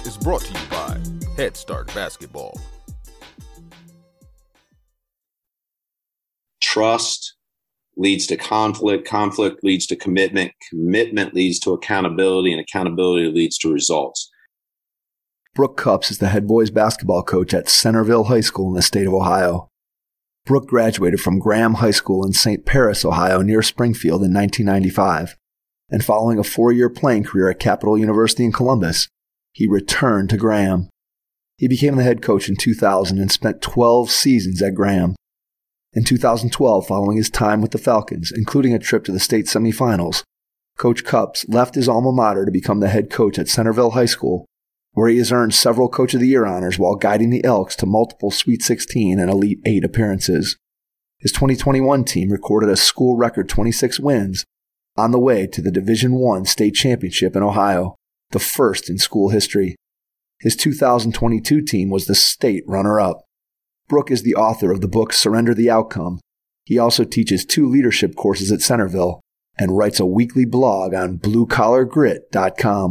is brought to you by Head Start Basketball. Trust leads to conflict. Conflict leads to commitment. Commitment leads to accountability, and accountability leads to results. Brooke Cupps is the head boys basketball coach at Centerville High School in the state of Ohio. Brooke graduated from Graham High School in St. Paris, Ohio, near Springfield in 1995, and following a 4-year playing career at Capital University in Columbus, he returned to Graham. He became the head coach in 2000 and spent 12 seasons at Graham. In 2012, following his time with the Falcons, including a trip to the state semifinals, Coach Cupps left his alma mater to become the head coach at Centerville High School, where he has earned several Coach of the Year honors while guiding the Elks to multiple Sweet 16 and Elite 8 appearances. His 2021 team recorded a school record 26 wins on the way to the Division I state championship in Ohio, the first in school history. His 2022 team was the state runner-up. Brooke is the author of the book Surrender the Outcome. He also teaches 2 leadership courses at Centerville and writes a weekly blog on BlueCollarGrit.com.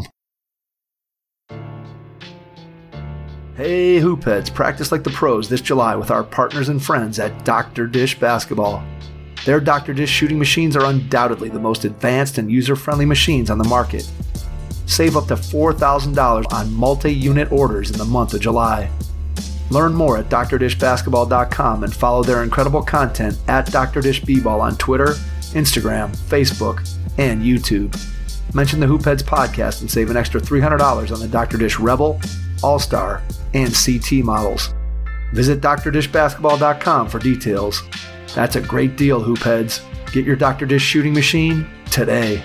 Hey Hoopheads, practice like the pros this July with our partners and friends at Dr. Dish Basketball. Their Dr. Dish shooting machines are undoubtedly the most advanced and user-friendly machines on the market. Save up to $4,000 on multi-unit orders in the month of July. Learn more at drdishbasketball.com and follow their incredible content at Dr. Dish B-Ball on Twitter, Instagram, Facebook, and YouTube. Mention the Hoopheads podcast and save an extra $300 on the Dr. Dish Rebel, All-Star, and CT models. Visit drdishbasketball.com for details. That's a great deal, Hoopheads. Get your Dr. Dish shooting machine today.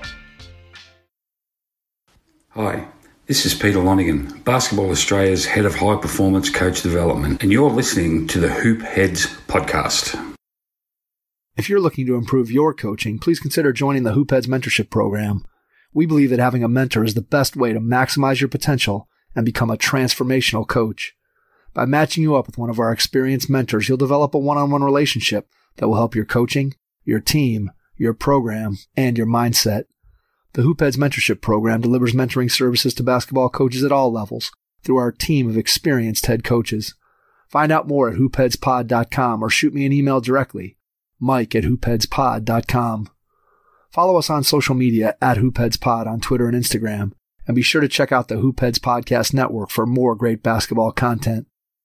Hi, this is Peter Lonigan, Basketball Australia's Head of High Performance Coach Development, and you're listening to the Hoopheads podcast. If you're looking to improve your coaching, please consider joining the Hoopheads Mentorship Program. We believe that having a mentor is the best way to maximize your potential and become a transformational coach. By matching you up with one of our experienced mentors, you'll develop a one-on-one relationship that will help your coaching, your team, your program, and your mindset. The Hoopheads Mentorship Program delivers mentoring services to basketball coaches at all levels through our team of experienced head coaches. Find out more at hoopheadspod.com or shoot me an email directly, mike@hoopheadspod.com. Follow us on social media at hoopheadspod on Twitter and Instagram, and be sure to check out the Hoopheads Podcast Network for more great basketball content.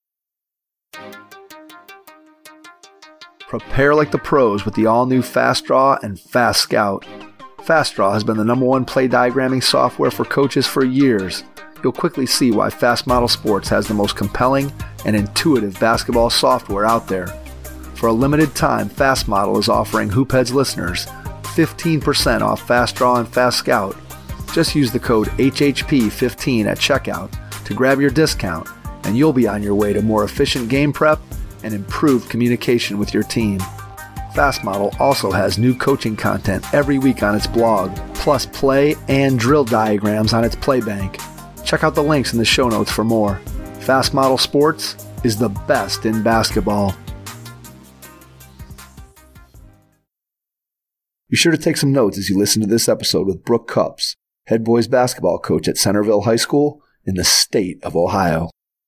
Prepare like the pros with the all-new Fast Draw and Fast Scout. Fast Draw has been the #1 play diagramming software for coaches for years. You'll quickly see why Fast Model Sports has the most compelling and intuitive basketball software out there. For a limited time, Fast Model is offering Hoopheads listeners 15% off Fast Draw and Fast Scout. Just use the code HHP15 at checkout to grab your discount, and you'll be on your way to more efficient game prep and improved communication with your team. Fast Model also has new coaching content every week on its blog, plus play and drill diagrams on its Playbank. Check out the links in the show notes for more. Fast Model Sports is the best in basketball. Be sure to take some notes as you listen to this episode with Brooke Cupps, head boys basketball coach at Centerville High School in the state of Ohio.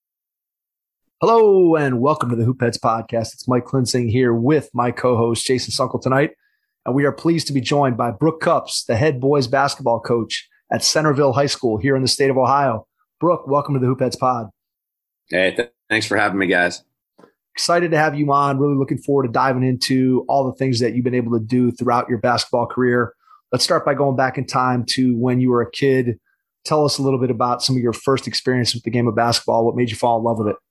Hello and welcome to the Hoopheads podcast. It's Mike Klinzing here with my co-host Jason Sunkel tonight, and we are pleased to be joined by Brooke Cupps, the head boys basketball coach at Centerville High School here in the state of Ohio. Brooke, welcome to the Hoopheads pod. Hey, thanks for having me, guys. Excited to have you on. Really looking forward to diving into all the things that you've been able to do throughout your basketball career. Let's start by going back in time to when you were a kid. Tell us a little bit about some of your first experience with the game of basketball. What made you fall in love with it?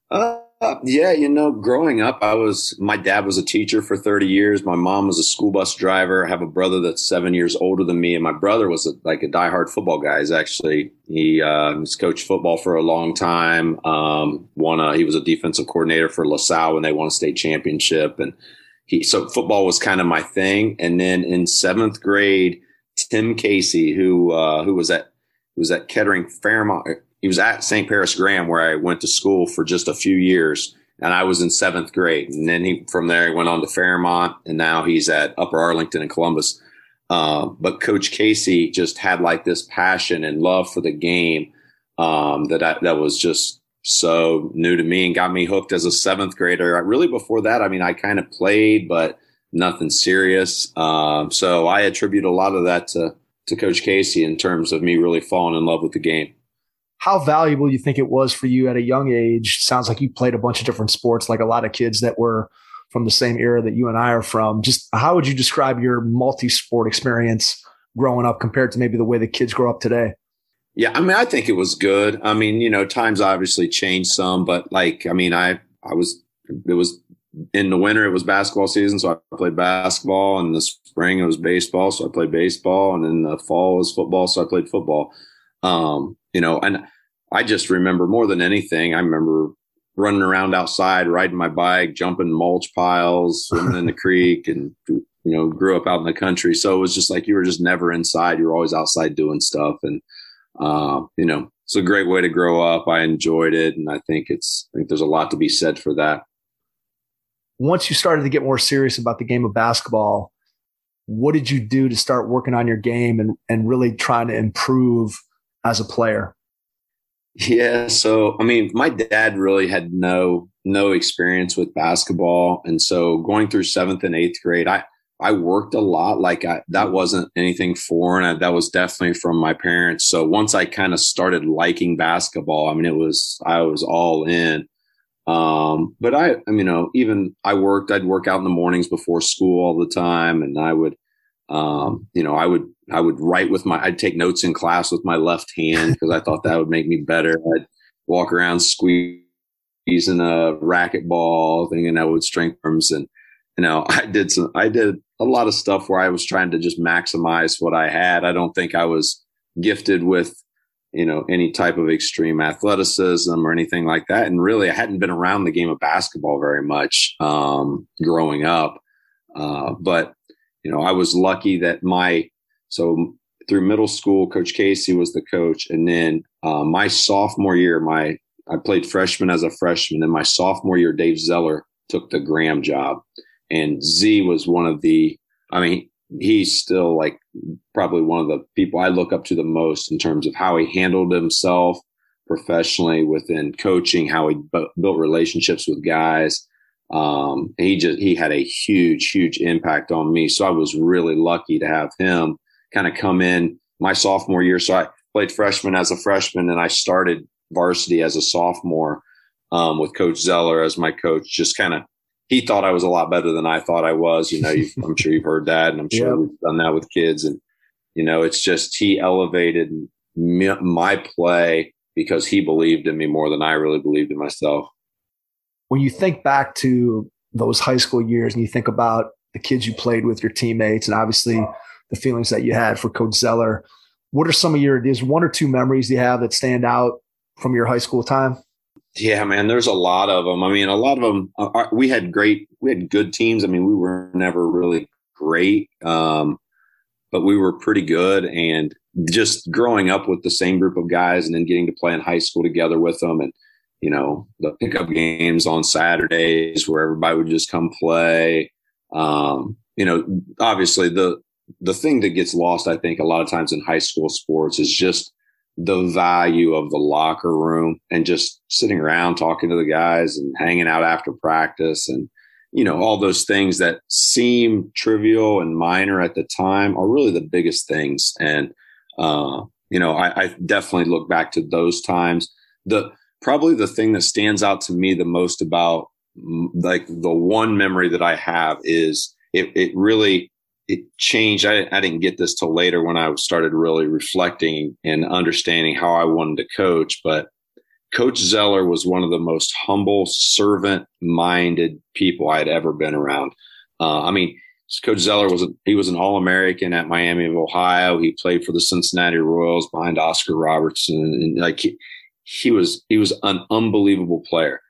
Growing up, my dad was a teacher for 30 years. My mom was a school bus driver. I have a brother that's 7 years older than me. And my brother was a diehard football guy. He's coached football for a long time. He was a defensive coordinator for LaSalle when they won a state championship. And so football was kind of my thing. And then in 7th grade, Tim Casey, who was at Kettering Fairmont, he was at St. Paris Graham, where I went to school for just a few years, and I was in 7th grade. And then from there, he went on to Fairmont, and now he's at Upper Arlington in Columbus. But Coach Casey just had this passion and love for the game. that was just so new to me and got me hooked as a seventh grader. Really before that, I mean, I kind of played, but nothing serious. So I attribute a lot of that to Coach Casey in terms of me really falling in love with the game. How valuable you think it was for you at a young age? Sounds like you played a bunch of different sports, like a lot of kids that were from the same era that you and I are from. Just how would you describe your multi-sport experience growing up compared to maybe the way the kids grow up today? Yeah, I mean, I think it was good. I mean, times obviously changed some, but it was in the winter, it was basketball season. So I played basketball. In the spring, it was baseball. So I played baseball. And in the fall, it was football. So I played football. And I just remember more than anything, I remember running around outside, riding my bike, jumping mulch piles, swimming in the creek, and, grew up out in the country. So it was just like you were just never inside. You were always outside doing stuff. And, it's a great way to grow up. I enjoyed it. And I think there's a lot to be said for that. Once you started to get more serious about the game of basketball, what did you do to start working on your game and really trying to improve as a player? Yeah. So, I mean, my dad really had no experience with basketball. And so going through 7th and 8th grade, I worked a lot. That wasn't anything foreign. That was definitely from my parents. So once I kind of started liking basketball, I mean, I was all in. But I'd work out in the mornings before school all the time. And I would, I would write I'd take notes in class with my left hand because I thought that would make me better. I'd walk around squeezing a racquetball, thinking that would strengthen arms. And, I did a lot of stuff where I was trying to just maximize what I had. I don't think I was gifted with, any type of extreme athleticism or anything like that. And really, I hadn't been around the game of basketball very much, growing up. But I was lucky that so through middle school, Coach Casey was the coach. And then my sophomore year, I played freshman as a freshman. And my sophomore year, Dave Zeller took the Graham job. And Z was he's still probably one of the people I look up to the most in terms of how he handled himself professionally within coaching, how he built relationships with guys. He had a huge, huge impact on me. So I was really lucky to have him kind of come in my sophomore year. So I played freshman as a freshman and I started varsity as a sophomore, with Coach Zeller as my coach. Just kind of, he thought I was a lot better than I thought I was. I'm sure you've heard that, and I'm sure we've done that with kids. And, it's just, he elevated my play because he believed in me more than I really believed in myself. When you think back to those high school years and you think about the kids you played with, your teammates, and obviously the feelings that you had for Coach Zeller, what are some of there's one or two memories you have that stand out from your high school time? Yeah, man, there's a lot of them. I mean, a lot of them, we had good teams. I mean, we were never really great, but we were pretty good. And just growing up with the same group of guys and then getting to play in high school together with them, and, the pickup games on Saturdays where everybody would just come play. Obviously the thing that gets lost, I think, a lot of times in high school sports is just the value of the locker room and just sitting around talking to the guys and hanging out after practice. And, all those things that seem trivial and minor at the time are really the biggest things. And, I definitely look back to those times. Probably the thing that stands out to me the most about the one memory that I have is it changed. I didn't get this till later when I started really reflecting and understanding how I wanted to coach. But Coach Zeller was one of the most humble, servant-minded people I had ever been around. Coach Zeller was an All-American at Miami of Ohio. He played for the Cincinnati Royals behind Oscar Robertson, and he was an unbelievable player.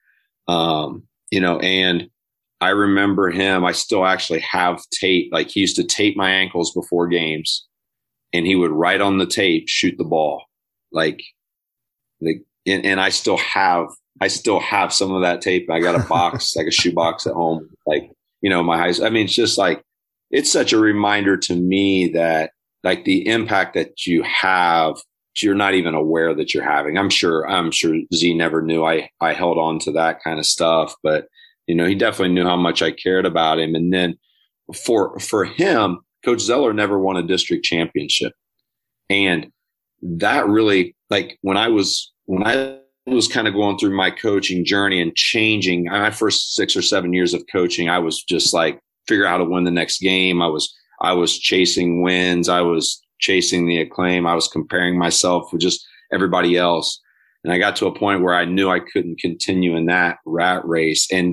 And I remember him. I still actually have tape. He used to tape my ankles before games, and he would write on the tape, "Shoot the ball." And I still have some of that tape. I got a box, like a shoe box at home. My high school. I mean, it's just it's such a reminder to me that the impact that you have you're not even aware that you're having. I'm sure Z never knew I held on to that kind of stuff, but he definitely knew how much I cared about him. And then for him, Coach Zeller never won a district championship. And that really, like when I was kind of going through my coaching journey and changing my first 6 or 7 years of coaching, I was just like, figure out how to win the next game. I was chasing wins. I was chasing the acclaim. I was comparing myself with just everybody else. And I got to a point where I knew I couldn't continue in that rat race. And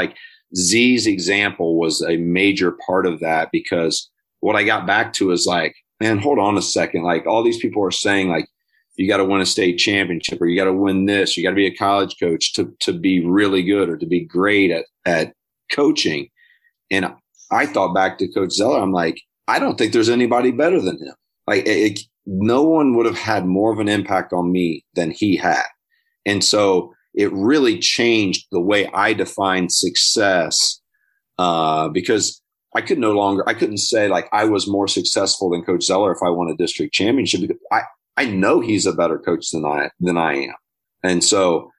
Z's example was a major part of that, because what I got back to is like, man, hold on a second. Like all these people are saying like, you got to win a state championship, or you got to win this, you got to be a college coach to be really good or to be great at coaching. And I thought back to Coach Zeller. I'm like, I don't think there's anybody better than him. Like no one would have had more of an impact on me than he had. And so it really changed the way I defined success, because I couldn't say like I was more successful than Coach Zeller if I won a district championship, because I know he's a better coach than I am. And so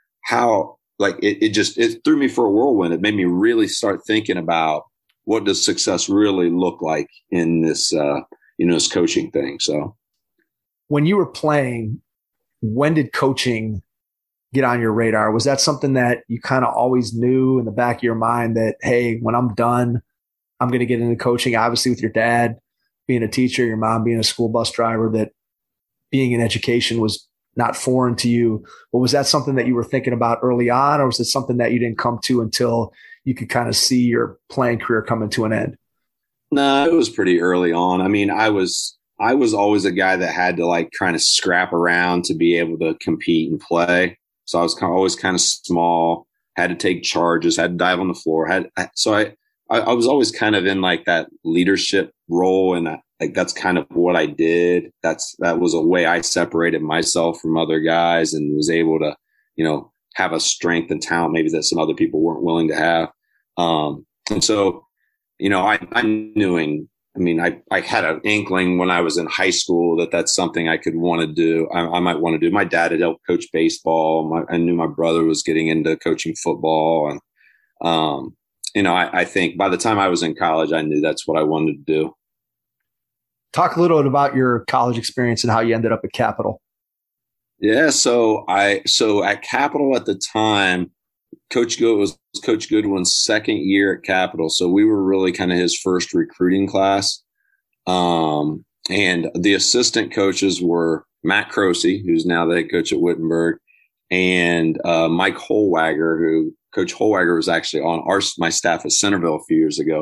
it threw me for a whirlwind. It made me really start thinking about what does success really look like in this, this coaching thing. So when you were playing, when did coaching get on your radar? Was that something that you kind of always knew in the back of your mind that, hey, when I'm done, I'm going to get into coaching? Obviously with your dad being a teacher, your mom being a school bus driver, that being in education was not foreign to you. But was that something that you were thinking about early on, or was it something that you didn't come to until you could kind of see your playing career coming to an end? No, it was pretty early on. I mean, I was always a guy that had to like kind of scrap around to be able to compete and play. So I was always kind of small, had to take charges, had to dive on the floor. So I was always kind of in like that leadership role, and like that's kind of what I did. That was a way I separated myself from other guys and was able to, have a strength and talent maybe that some other people weren't willing to have. And so, I knew. I had an inkling when I was in high school that that's something I could want to do. I might want to do. My dad had helped coach baseball. I knew my brother was getting into coaching football, and I think by the time I was in college, I knew that's what I wanted to do. Talk a little bit about your college experience and how you ended up at Capital. Yeah, so at Capital at the time, Coach Good was Coach Goodwin's second year at Capital, so we were really kind of his first recruiting class. And the assistant coaches were Matt Crosey, who's now the head coach at Wittenberg, and Mike Holwager, who Coach Holwager was actually on my staff at Centerville a few years ago.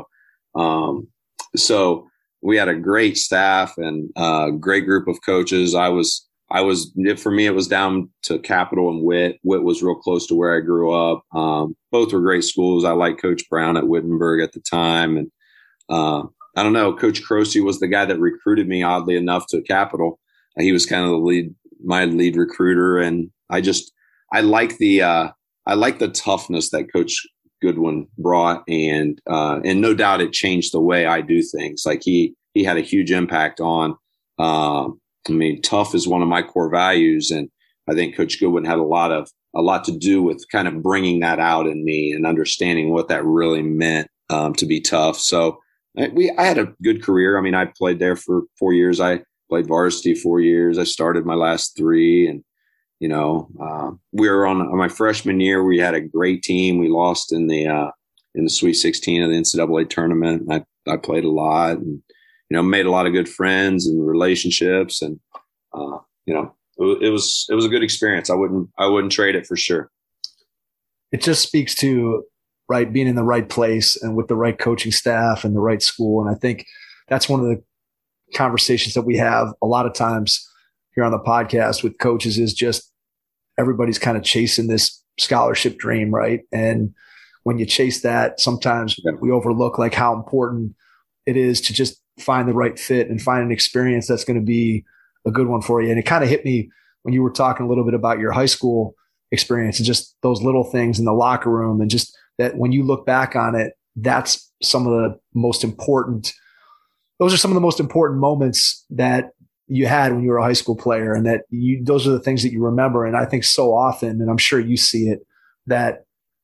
So we had a great staff and a great group of coaches. For me, it was down to Capital and Witt. Witt was real close to where I grew up. Both were great schools. I liked Coach Brown at Wittenberg at the time. And I don't know, Coach Crosey was the guy that recruited me, oddly enough, to Capital. He was kind of my lead recruiter. And I like the toughness that Coach Goodwin brought. And no doubt it changed the way I do things. Like he had a huge impact on, tough is one of my core values. And I think Coach Goodwin had a lot to do with kind of bringing that out in me and understanding what that really meant, to be tough. So I had a good career. I played there for 4 years. I played varsity 4 years. I started my last 3, and we were on my freshman year. We had a great team. We lost in the Sweet 16 of the NCAA tournament. I played a lot and, made a lot of good friends and relationships. And, it was a good experience. I wouldn't trade it for sure. It just speaks to, right, being in the right place and with the right coaching staff and the right school. And I think that's one of the conversations that we have a lot of times here on the podcast with coaches, is just everybody's kind of chasing this scholarship dream, right? And when you chase that, sometimes we overlook like how important it is to just find the right fit and find an experience that's going to be a good one for you. And it kind of hit me when you were talking a little bit about your high school experience and just those little things in the locker room, and just that when you look back on it, that's some of the most important, those are some of the most important moments that you had when you were a high school player, and that those are the things that you remember. And I think so often, and I'm sure you see it, that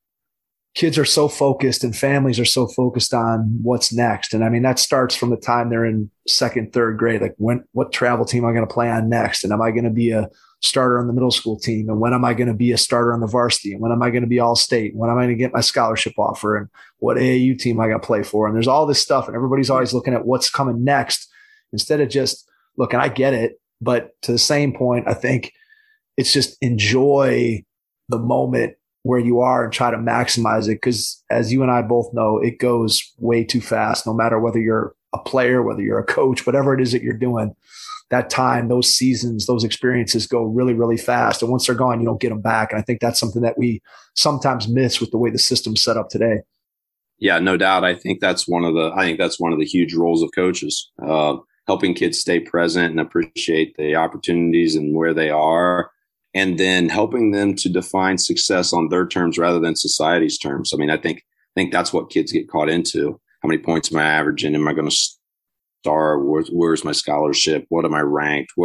kids are so focused and families are so focused on what's next. And I mean, that starts from the time they're in second, third grade. Like, what travel team am I going to play on next? And am I going to be a starter on the middle school team? And when am I going to be a starter on the varsity? And when am I going to be all state? When am I going to get my scholarship offer? And what AAU team am I going to play for? And there's all this stuff, and everybody's always looking at what's coming next instead of just, look, and I get it, but to the same point, I think it's just enjoy the moment where you are and try to maximize it. Because as you and I both know, it goes way too fast, no matter whether you're a player, whether you're a coach, whatever it is that you're doing. That time, those seasons, those experiences go really, really fast. And once they're gone, you don't get them back. And I think that's something that we sometimes miss with the way the system's set up today. Yeah, no doubt. I think that's one of the huge roles of coaches, helping kids stay present and appreciate the opportunities and where they are, and then helping them to define success on their terms rather than society's terms. I mean, I think that's what kids get caught into. How many points am I averaging? Am I going to star? Where's my scholarship? What am I ranked?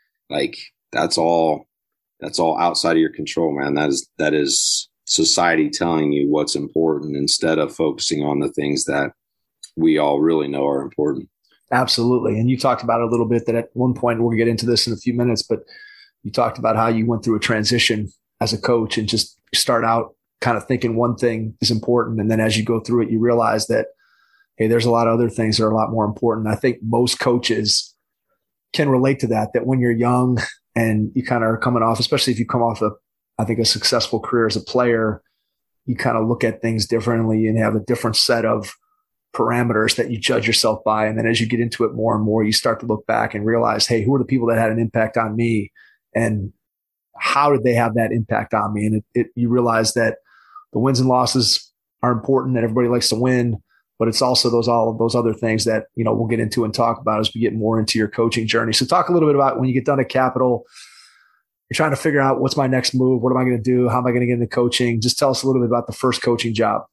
That's all outside of your control, man. That is society telling you what's important instead of focusing on the things that we all really know are important. Absolutely. And you talked about it a little bit, that at one point, we'll get into this in a few minutes, but you talked about how you went through a transition as a coach and just start out kind of thinking one thing is important. And then as you go through it, you realize that, hey, there's a lot of other things that are a lot more important. I think most coaches can relate to that when you're young and you kind of are coming off, especially if you come off a successful career as a player, you kind of look at things differently and have a different set of parameters that you judge yourself by. And then as you get into it more and more, you start to look back and realize, hey, who are the people that had an impact on me? And how did they have that impact on me? And you realize that the wins and losses are important, that everybody likes to win, but it's also all of those other things that, we'll get into and talk about as we get more into your coaching journey. So talk a little bit about when you get done at Capital, you're trying to figure out what's my next move? What am I going to do? How am I going to get into coaching? Just tell us a little bit about the first coaching job.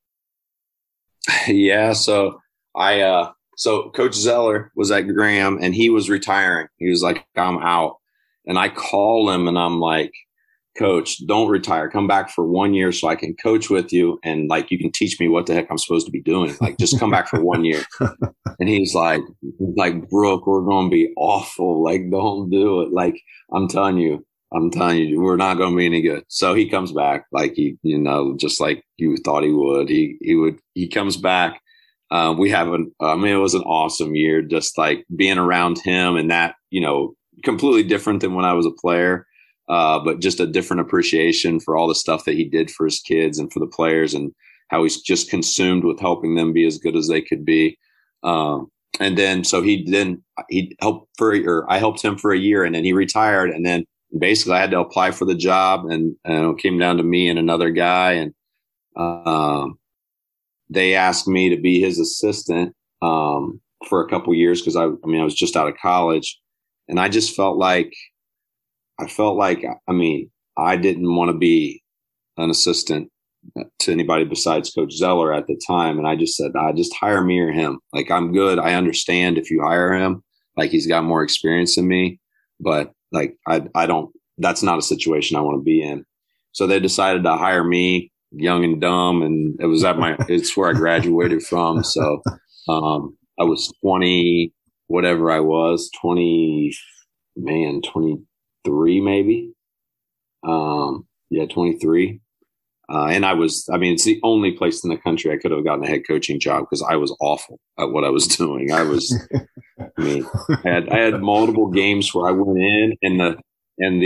Yeah. So Coach Zeller was at Graham and he was retiring. He was like, I'm out. And I call him and I'm like, Coach, don't retire. Come back for 1 year so I can coach with you. And you can teach me what the heck I'm supposed to be doing. Just come back for 1 year. And he's like, Brooke, we're going to be awful. Don't do it. I'm telling you, we're not going to be any good. So he comes back just like you thought he would. He comes back. It was an awesome year, just being around him and that, completely different than when I was a player. But just a different appreciation for all the stuff that he did for his kids and for the players and how he's just consumed with helping them be as good as they could be. And then, so I helped him for a year and then he retired. And then basically I had to apply for the job and it came down to me and another guy. And they asked me to be his assistant for a couple of years because I was just out of college. And I just felt like I didn't want to be an assistant to anybody besides Coach Zeller at the time. And I just said, just hire me or him. I'm good. I understand if you hire him, he's got more experience than me, but I don't, that's not a situation I want to be in. So they decided to hire me, young and dumb. And it was it's where I graduated from. So, I was 20, whatever I was, 23 maybe. 23. And it's the only place in the country I could have gotten a head coaching job because I was awful at what I was doing. I had multiple games where I went in and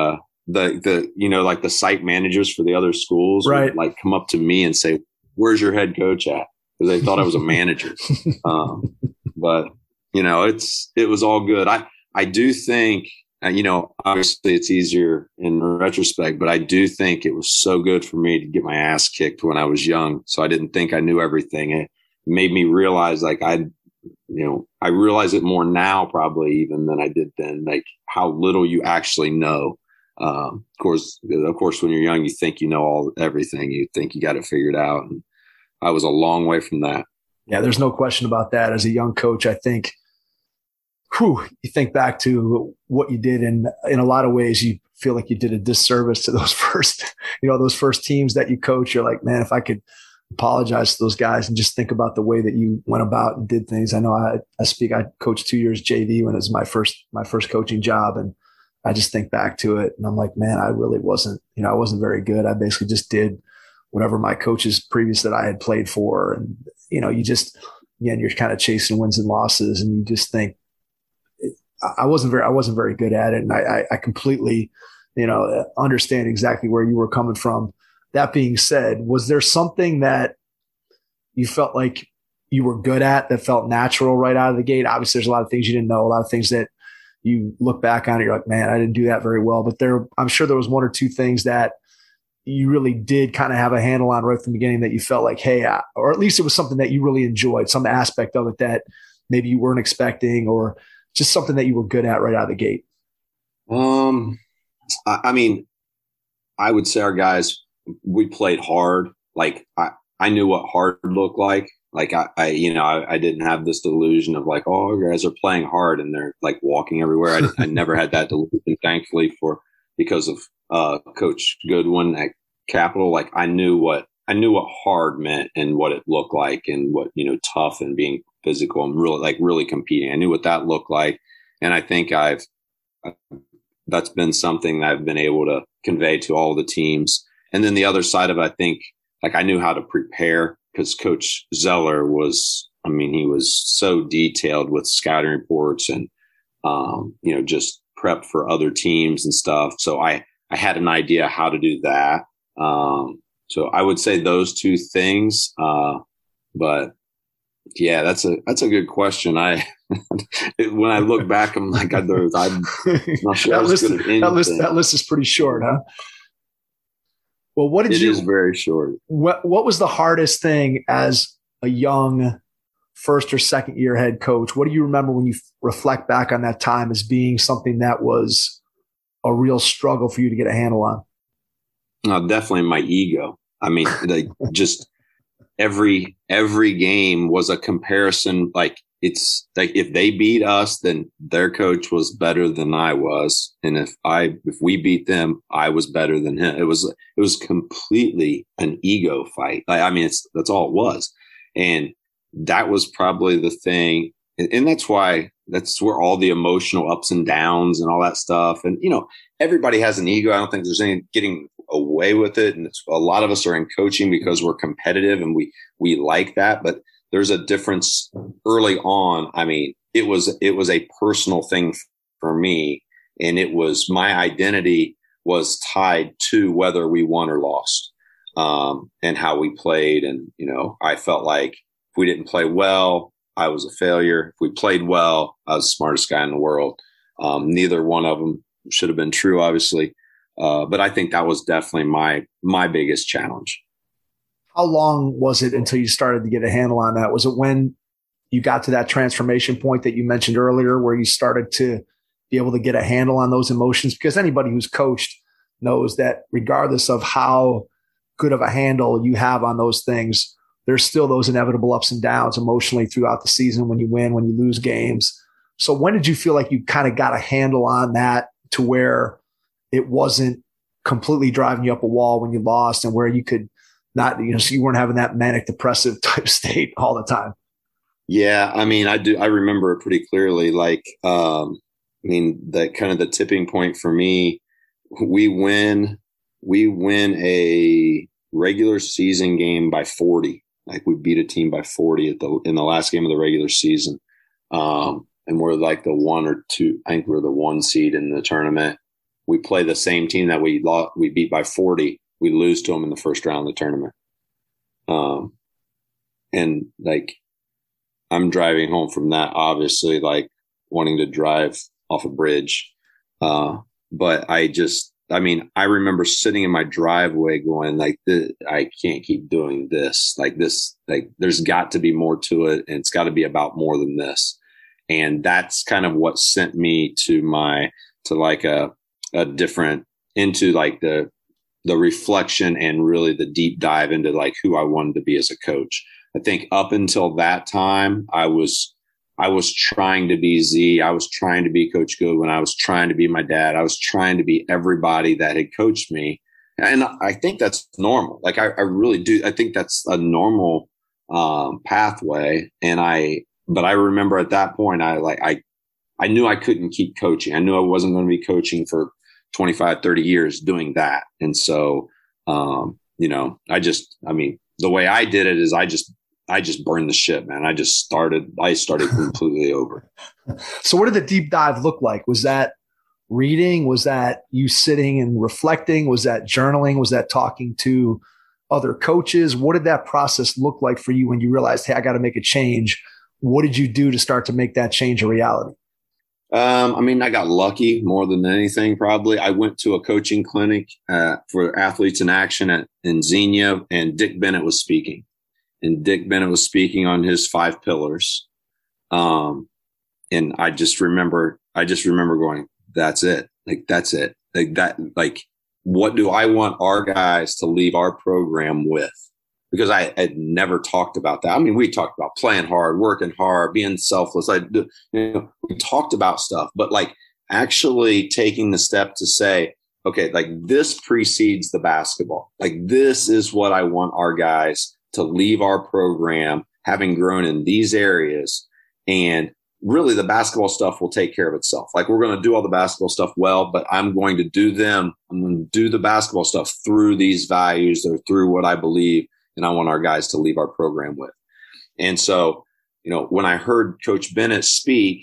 the site managers for the other schools right. would come up to me and say, where's your head coach at? Because they thought I was a manager. But it was all good. I do think, obviously it's easier in retrospect, but I do think it was so good for me to get my ass kicked when I was young. So I didn't think I knew everything. It made me realize I realize it more now probably even than I did then, how little you actually know. Of course, when you're young, you think you know everything. You think you got it figured out. And I was a long way from that. Yeah, there's no question about that. As a young coach, I think you think back to what you did, and in a lot of ways, you feel like you did a disservice to those first teams that you coach. You're like, man, if I could apologize to those guys and just think about the way that you went about and did things. I know I coached 2 years JV when it was my first coaching job. And I just think back to it and I'm like, man, I really wasn't, I wasn't very good. I basically just did whatever my coaches previous that I had played for. And, you just, again, you're kind of chasing wins and losses and you just think I wasn't very good at it. And I completely, understand exactly where you were coming from. That being said, was there something that you felt like you were good at that felt natural right out of the gate? Obviously, there's a lot of things you didn't know, a lot of things that you look back on it, you're like, man, I didn't do that very well. But I'm sure there was 1 or 2 things that you really did kind of have a handle on right from the beginning that you felt like, hey, or at least it was something that you really enjoyed, some aspect of it that maybe you weren't expecting or just something that you were good at right out of the gate. I mean, I would say our guys, we played hard. Like I knew what hard looked like. Like I didn't have this delusion of like, oh, you guys are playing hard and they're like walking everywhere. I never had that delusion, thankfully, because of Coach Goodwin at Capital. Like I knew what hard meant and what it looked like and what, tough and being physical and really competing. I knew what that looked like. And I think that's been something that I've been able to convey to all the teams. And then the other side of it, I think, like I knew how to prepare because Coach Zeller he was so detailed with scouting reports and, just prep for other teams and stuff. So I had an idea how to do that. So I would say those 2 things. But yeah, that's a good question. When I look back, I'm like, I'm not sure that list is pretty short, huh? Well, it is very short. What was the hardest thing as a young first or second year head coach? What do you remember when you reflect back on that time as being something that was a real struggle for you to get a handle on? Definitely my ego. I mean, just every game was a comparison. Like it's like if they beat us, then their coach was better than I was, and if we beat them, I was better than him. It was completely an ego fight. That's all it was, and that was probably the thing, and that's where all the emotional ups and downs and all that stuff. And everybody has an ego. I don't think there's any getting away with it, and a lot of us are in coaching because we're competitive and we like that, but there's a difference early on. I mean, it was a personal thing for me, and it was my identity was tied to whether we won or lost, and how we played. And, I felt like if we didn't play well, I was a failure. If we played well, I was the smartest guy in the world. Neither one of them should have been true, obviously. But I think that was definitely my biggest challenge. How long was it until you started to get a handle on that? Was it when you got to that transformation point that you mentioned earlier where you started to be able to get a handle on those emotions? Because anybody who's coached knows that regardless of how good of a handle you have on those things, there's still those inevitable ups and downs emotionally throughout the season when you win, when you lose games. So when did you feel like you kind of got a handle on that to where it wasn't completely driving you up a wall when you lost and where you could not, so you weren't having that manic depressive type state all the time? Yeah. I mean, I remember it pretty clearly. Like, that kind of the tipping point for me, we win a regular season game by 40. Like we beat a team by 40 in the last game of the regular season. And we're like the 1 or 2, I think we're the 1 seed in the tournament. We play the same team that we beat by 40. We lose to them in the first round of the tournament. And like, I'm driving home from that, obviously, like wanting to drive off a bridge. But I remember sitting in my driveway going like, I can't keep doing this. Like this, like there's got to be more to it. And it's got to be about more than this. And that's kind of what sent me to a different, into like the reflection and really the deep dive into like who I wanted to be as a coach. I think up until that time, I was I was trying to be Z. I was trying to be Coach Goodwin. I was trying to be my dad. I was trying to be everybody that had coached me. And I think that's normal. Like I really do. I think that's a normal pathway. But I remember at that point, I knew I couldn't keep coaching. I knew I wasn't going to be coaching for 25, 30 years doing that. And so, the way I did it is I just burned the ship, man. I started completely over. So what did the deep dive look like? Was that reading? Was that you sitting and reflecting? Was that journaling? Was that talking to other coaches? What did that process look like for you when you realized, hey, I got to make a change? What did you do to start to make that change a reality? I got lucky more than anything, probably. I went to a coaching clinic for Athletes in Action in Xenia, and Dick Bennett was speaking. And Dick Bennett was speaking on his 5 pillars. And I just remember going, that's it. That's it. What do I want our guys to leave our program with? Because I had never talked about that. I mean, we talked about playing hard, working hard, being selfless. We talked about stuff, but actually taking the step to say, okay, this precedes the basketball. This is what I want our guys to leave our program, having grown in these areas. And really the basketball stuff will take care of itself. We're going to do all the basketball stuff well, but I'm going to do the basketball stuff through these values or through what I believe. And I want our guys to leave our program with. And so, when I heard Coach Bennett speak,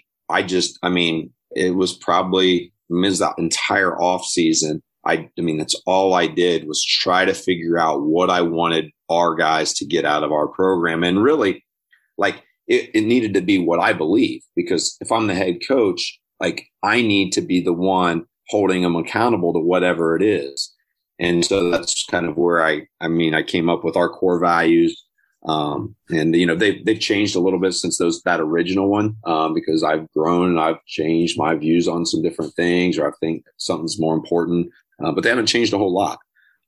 it was probably the entire off season. That's all I did was try to figure out what I wanted our guys to get out of our program. And really, it needed to be what I believe, because if I'm the head coach, I need to be the one holding them accountable to whatever it is. And so that's kind of where I came up with our core values. They've changed a little bit since that original one, because I've grown and I've changed my views on some different things, or I think something's more important, but they haven't changed a whole lot.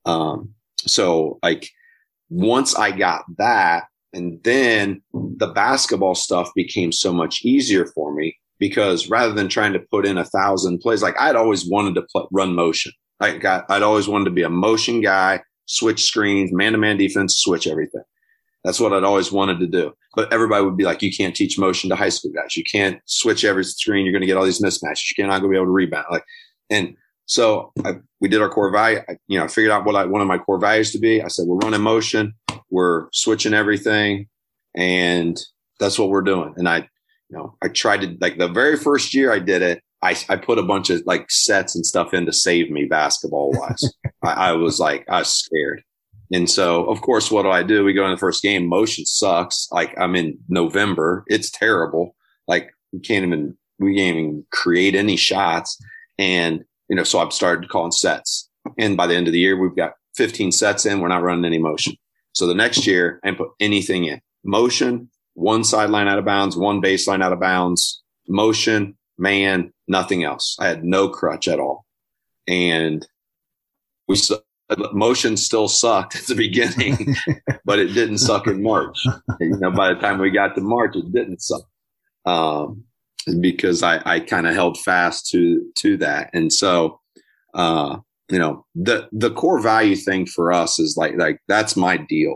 So once I got that, and then the basketball stuff became so much easier for me, because rather than trying to put in 1,000 plays, I'd always wanted to run motion. I'd always wanted to be a motion guy, switch screens, man-to-man defense, switch everything. That's what I'd always wanted to do. But everybody would be like, you can't teach motion to high school guys. You can't switch every screen. You're going to get all these mismatches. You're not going to be able to rebound. And so we did our core value. I figured out what I wanted my core values to be. I said, we're running motion. We're switching everything. And that's what we're doing. And I tried to, the very first year I did it, I put a bunch of sets and stuff in to save me basketball wise. I was scared. And so, of course, what do? We go in the first game. Motion sucks. I'm in November. It's terrible. We can't even create any shots. And, so I've started calling sets. And by the end of the year, we've got 15 sets in. We're not running any motion. So the next year, I didn't put anything in. Motion, one sideline out of bounds, one baseline out of bounds, motion, man, nothing else. I had no crutch at all. And motion still sucked at the beginning, but it didn't suck in March. By the time we got to March, it didn't suck. Because I kind of held fast to that. And so, the core value thing for us is that's my deal.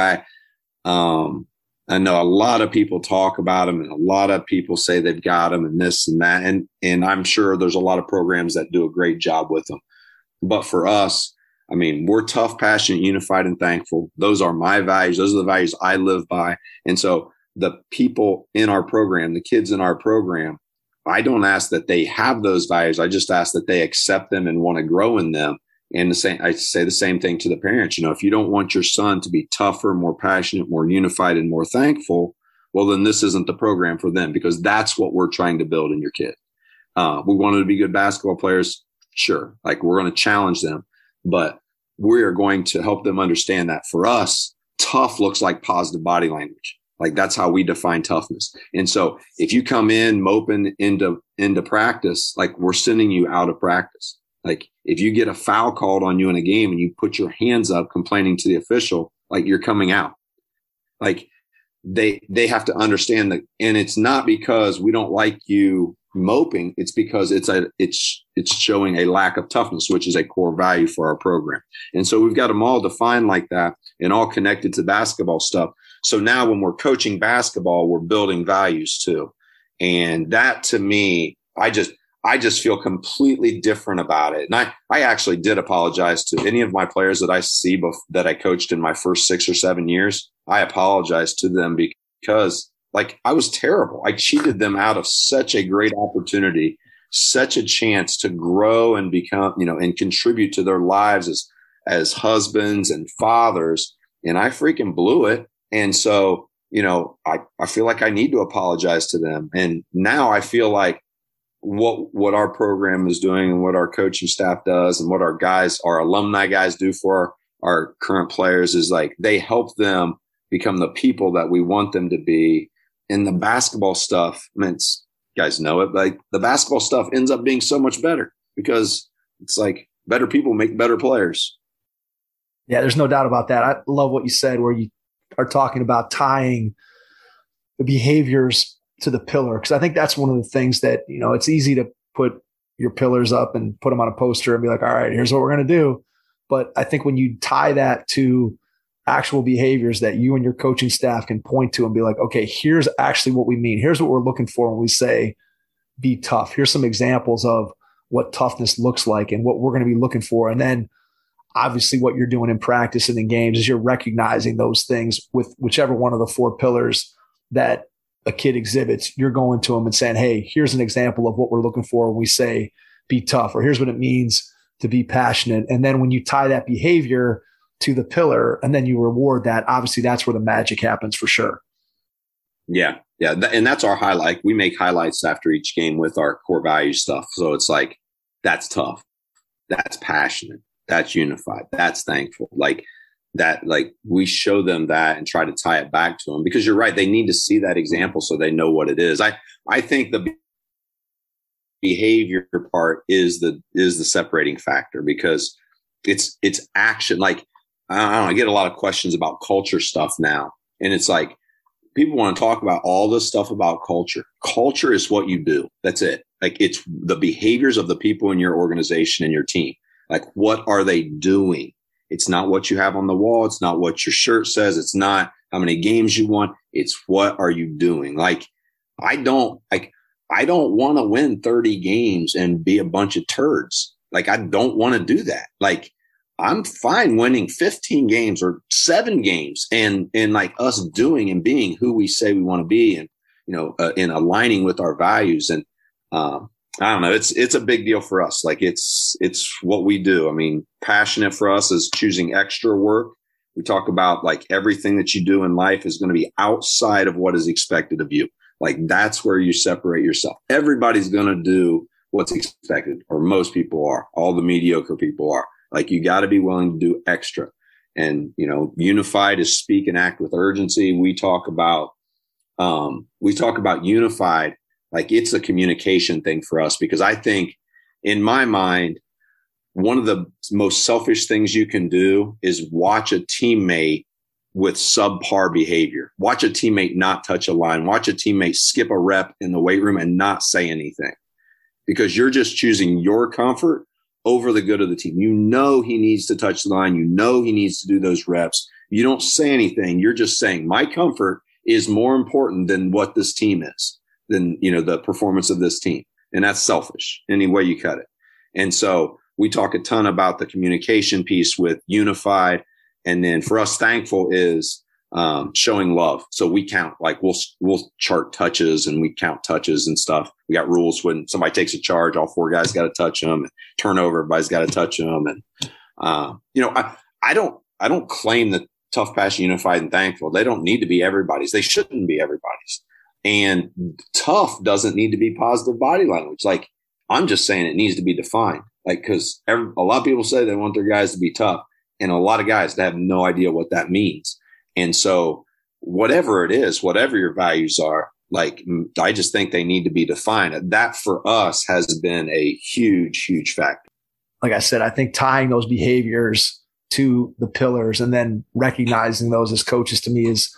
I know a lot of people talk about them, and a lot of people say they've got them and this and that. And I'm sure there's a lot of programs that do a great job with them. But for us, we're tough, passionate, unified, and thankful. Those are my values. Those are the values I live by. And so the people in our program, the kids in our program, I don't ask that they have those values. I just ask that they accept them and want to grow in them. And I say the same thing to the parents. If you don't want your son to be tougher, more passionate, more unified, and more thankful, well, then this isn't the program for them, because that's what we're trying to build in your kid. We want them to be good basketball players. Sure. We're going to challenge them, but we are going to help them understand that for us, tough looks like positive body language. That's how we define toughness. And so if you come in moping into practice, we're sending you out of practice. If you get a foul called on you in a game and you put your hands up complaining to the official, you're coming out. they have to understand that. And it's not because we don't like you moping. It's because it's showing a lack of toughness, which is a core value for our program. And so we've got them all defined like that and all connected to basketball stuff. So now when we're coaching basketball, we're building values too. And that, to me, I just feel completely different about it. And I actually did apologize to any of my players that I see that I coached in my first 6 or 7 years. I apologized to them because I was terrible. I cheated them out of such a great opportunity, such a chance to grow and become, and contribute to their lives as husbands and fathers. And I freaking blew it. And so, I feel like I need to apologize to them. And now I feel like what our program is doing and what our coaching staff does and what our alumni guys do for our current players is they help them become the people that we want them to be. And the basketball stuff, guys know it, the basketball stuff ends up being so much better because it's better people make better players. Yeah, there's no doubt about that. I love what you said where you are talking about tying the behaviors to the pillar. Cause I think that's one of the things that, it's easy to put your pillars up and put them on a poster and be like, all right, here's what we're going to do. But I think when you tie that to actual behaviors that you and your coaching staff can point to and be like, okay, here's actually what we mean. Here's what we're looking for when we say be tough. Here's some examples of what toughness looks like and what we're going to be looking for. And then obviously what you're doing in practice and in games is you're recognizing those things with whichever one of the 4 pillars that a kid exhibits. You're going to them and saying, hey, here's an example of what we're looking for when we say be tough, or here's what it means to be passionate. And then when you tie that behavior to the pillar and then you reward that, obviously that's where the magic happens for sure. Yeah. Yeah. And that's our highlight. We make highlights after each game with our core value stuff. So it's that's tough. That's passionate. That's unified. That's thankful. We show them that and try to tie it back to them because you're right. They need to see that example so they know what it is. I think the behavior part is the separating factor because it's action. I don't know, I get a lot of questions about culture stuff now. And it's people want to talk about all this stuff about culture. Culture is what you do. That's it. It's the behaviors of the people in your organization and your team. What are they doing? It's not what you have on the wall. It's not what your shirt says. It's not how many games you won. It's what are you doing? I don't want to win 30 games and be a bunch of turds. I don't want to do that. I'm fine winning 15 games or 7 games and us doing and being who we say we want to be and, in aligning with our values. And, I don't know. It's a big deal for us. It's what we do. I mean, passionate for us is choosing extra work. We talk about everything that you do in life is going to be outside of what is expected of you. That's where you separate yourself. Everybody's going to do what's expected, or most people are. All the mediocre people are. You got to be willing to do extra. And, unified is speak and act with urgency. We talk about unified. It's a communication thing for us because I think in my mind, one of the most selfish things you can do is watch a teammate with subpar behavior. Watch a teammate not touch a line. Watch a teammate skip a rep in the weight room and not say anything because you're just choosing your comfort over the good of the team. He needs to touch the line. He needs to do those reps. You don't say anything. You're just saying my comfort is more important than what this team is, than, the performance of this team. And that's selfish any way you cut it. And so we talk a ton about the communication piece with unified. And then for us, thankful is showing love. So we count, we'll chart touches and we count touches and stuff. We got rules when somebody takes a charge, all 4 guys got to touch them. Turnover, everybody's got to touch them. And, I don't claim that tough, passion, unified, and thankful. They don't need to be everybody's. They shouldn't be everybody's. And tough doesn't need to be positive body language. I'm just saying it needs to be defined. Because a lot of people say they want their guys to be tough. And a lot of guys have no idea what that means. And so whatever it is, whatever your values are, I just think they need to be defined. That for us has been a huge, huge factor. Like I said, I think tying those behaviors to the pillars and then recognizing those as coaches to me is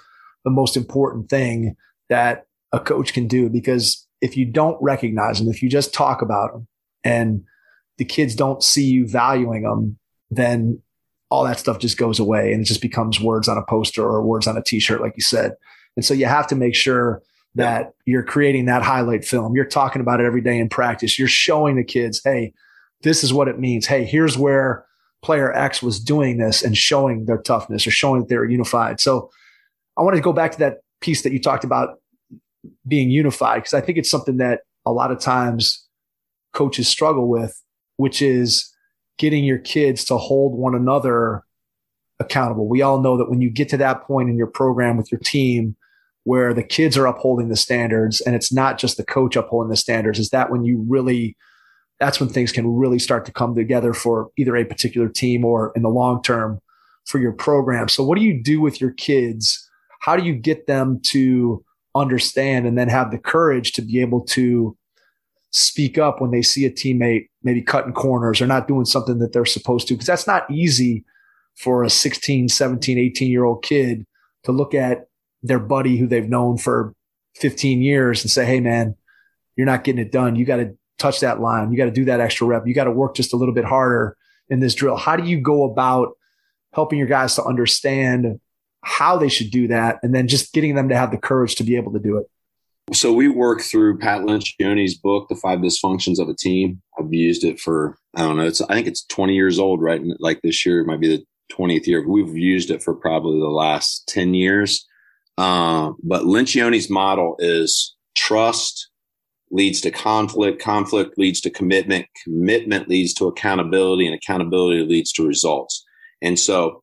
the most important thing that a coach can do, because if you don't recognize them, if you just talk about them and the kids don't see you valuing them, then all that stuff just goes away and it just becomes words on a poster or words on a t-shirt, like you said. And so you have to make sure that you're creating that highlight film. You're talking about it every day in practice. You're showing the kids, hey, this is what it means. Hey, here's where player X was doing this, and showing their toughness or showing that they're unified. So I want to go back to that piece that you talked about being unified, because I think it's something that a lot of times coaches struggle with, which is getting your kids to hold one another accountable. We all know that when you get to that point in your program with your team where the kids are upholding the standards and it's not just the coach upholding the standards, is that when you really, that's when things can really start to come together for either a particular team or in the long term for your program. So what do you do with your kids? How do you get them to understand and then have the courage to be able to speak up when they see a teammate maybe cutting corners or not doing something that they're supposed to? Because that's not easy for a 16, 17, 18-year-old kid to look at their buddy who they've known for 15 years and say, hey, man, you're not getting it done. You got to touch that line. You got to do that extra rep. You got to work just a little bit harder in this drill. How do you go about helping your guys to understand how they should do that, and then just getting them to have the courage to be able to do it? So we work through Pat Lencioni's book, The 5 Dysfunctions of a Team. I've used it for, I don't know, I think it's 20 years old, right? Like this year might be the 20th year. We've used it for probably the last 10 years. But Lencioni's model is trust leads to conflict. Conflict leads to commitment. Commitment leads to accountability, and accountability leads to results. And so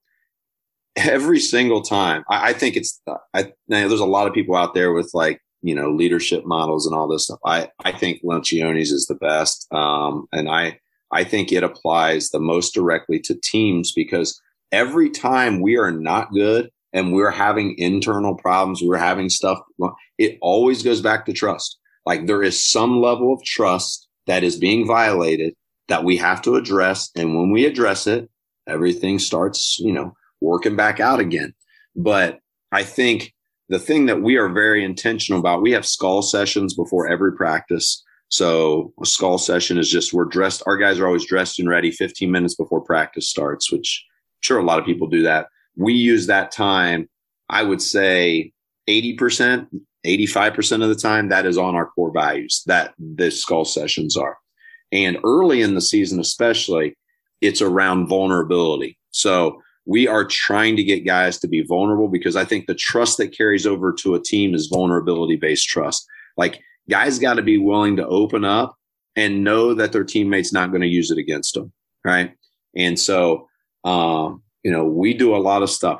every single time, I think there's a lot of people out there with leadership models and all this stuff. I think Lencioni's is the best. And I think it applies the most directly to teams, because every time we are not good and we're having internal problems, we're having stuff, it always goes back to trust. Like there is some level of trust that is being violated that we have to address. And when we address it, everything starts, working back out again. But I think the thing that we are very intentional about, we have skull sessions before every practice. So a skull session is just, our guys are always dressed and ready 15 minutes before practice starts, which I'm sure a lot of people do that. We use that time, I would say 80%, 85% of the time, that is on our core values that the skull sessions are. And early in the season, especially, it's around vulnerability. So we are trying to get guys to be vulnerable, because I think the trust that carries over to a team is vulnerability-based trust. Like guys got to be willing to open up and know that their teammate's not going to use it against them, right? And so, we do a lot of stuff.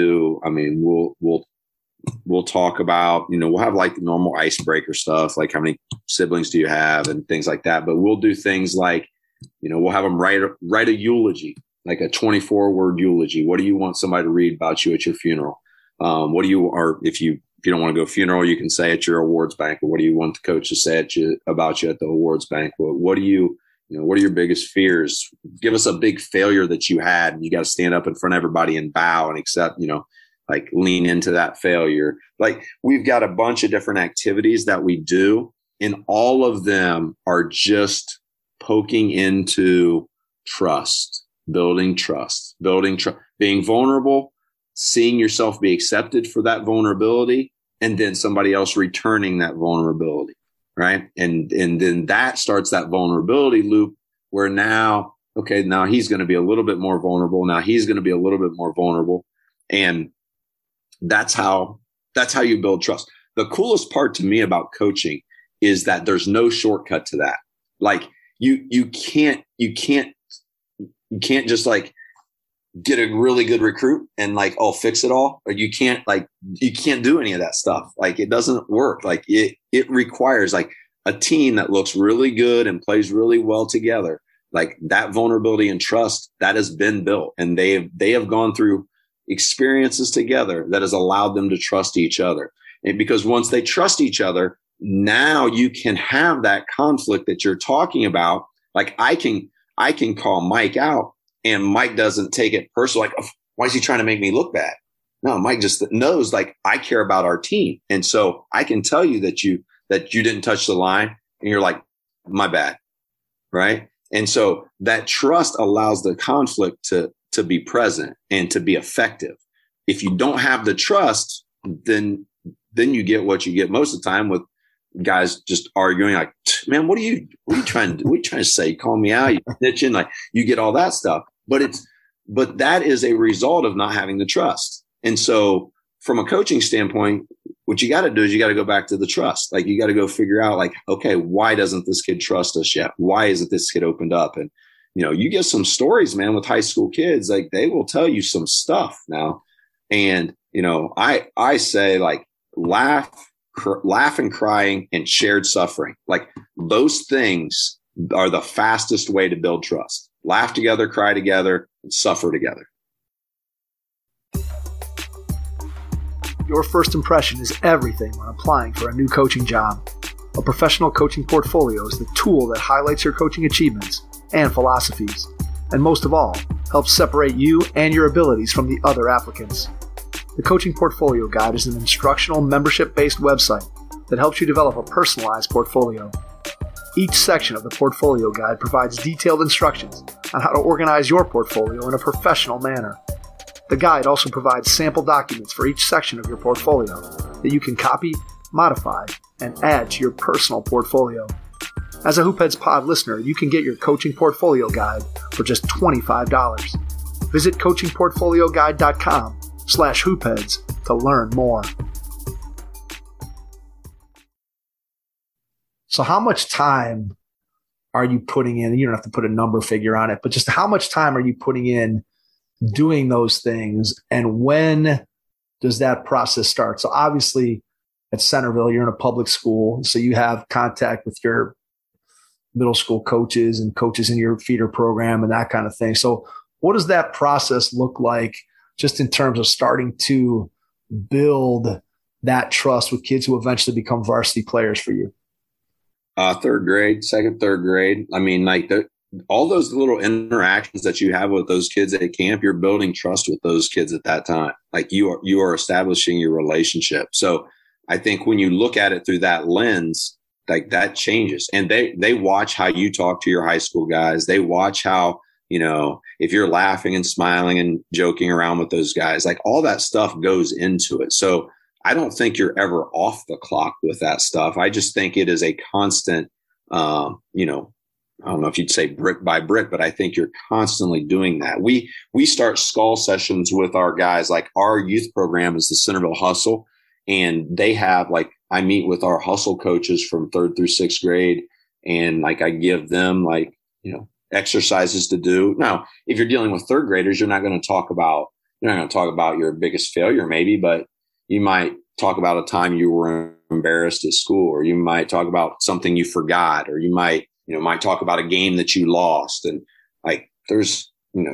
We'll talk about, we'll have like normal icebreaker stuff, like how many siblings do you have and things like that. But we'll do things like, we'll have them write a eulogy, like a 24-word eulogy. What do you want somebody to read about you at your funeral? If you don't want to go funeral, you can say at your awards banquet. What do you want the coach to say about you at the awards banquet? What are your biggest fears? Give us a big failure that you had, and you got to stand up in front of everybody and bow and accept, lean into that failure. Like we've got a bunch of different activities that we do, and all of them are just poking into trust, building trust, being vulnerable, seeing yourself be accepted for that vulnerability, and then somebody else returning that vulnerability, right? And then that starts that vulnerability loop where now he's going to be a little bit more vulnerable. Now he's going to be a little bit more vulnerable. And that's how you build trust. The coolest part to me about coaching is that there's no shortcut to that. Like you can't just like get a really good recruit and fix it all. Or you can't do any of that stuff. Like it doesn't work. Like it requires like a team that looks really good and plays really well together. Like that vulnerability and trust that has been built, and they have gone through experiences together that has allowed them to trust each other. And because once they trust each other, now you can have that conflict that you're talking about. Like I can call Mike out, and Mike doesn't take it personally. Like, why is he trying to make me look bad? No, Mike just knows, like, I care about our team. And so I can tell you that you didn't touch the line, and you're like, my bad. Right. And so that trust allows the conflict to be present and to be effective. If you don't have the trust, then you get what you get most of the time with guys just arguing, like, man, what are you trying to say? You call me out, you snitching, like, you get all that stuff. But that is a result of not having the trust. And so from a coaching standpoint, what you got to do is you got to go back to the trust. Like, you got to go figure out, like, okay, why doesn't this kid trust us yet? Why isn't this kid opened up? And, you get some stories, man, with high school kids, like, they will tell you some stuff now. And, I say, like, laugh and crying and shared suffering. Like, those things are the fastest way to build trust. Laugh together, cry together, and suffer together. Your first impression is everything when applying for a new coaching job. A professional coaching portfolio is the tool that highlights your coaching achievements and philosophies, and most of all, helps separate you and your abilities from the other applicants. The Coaching Portfolio Guide is an instructional, membership-based website that helps you develop a personalized portfolio. Each section of the Portfolio Guide provides detailed instructions on how to organize your portfolio in a professional manner. The guide also provides sample documents for each section of your portfolio that you can copy, modify, and add to your personal portfolio. As a Hoopheads Pod listener, you can get your Coaching Portfolio Guide for just $25. Visit coachingportfolioguide.com/hoopheads to learn more. So how much time are you putting in? You don't have to put a number figure on it, but just how much time are you putting in doing those things, and when does that process start? So obviously at Centerville, you're in a public school, so you have contact with your middle school coaches and coaches in your feeder program and that kind of thing. So what does that process look like just in terms of starting to build that trust with kids who eventually become varsity players for you? Third grade, third grade. I mean, like, all those little interactions that you have with those kids at camp, you're building trust with those kids at that time. Like, you are establishing your relationship. So I think when you look at it through that lens, like, that changes. And they watch how you talk to your high school guys. They watch how, if you're laughing and smiling and joking around with those guys, like, all that stuff goes into it. So I don't think you're ever off the clock with that stuff. I just think it is a constant, I don't know if you'd say brick by brick, but I think you're constantly doing that. We start skull sessions with our guys. Like, our youth program is the Centerville Hustle, and they have, like, I meet with our hustle coaches from 3rd through 6th grade, and, like, I give them, like, exercises to do. Now, if you're dealing with 3rd graders, you're not going to talk about your biggest failure, maybe, but you might talk about a time you were embarrassed at school, or you might talk about something you forgot, or you might talk about a game that you lost. And, like, there's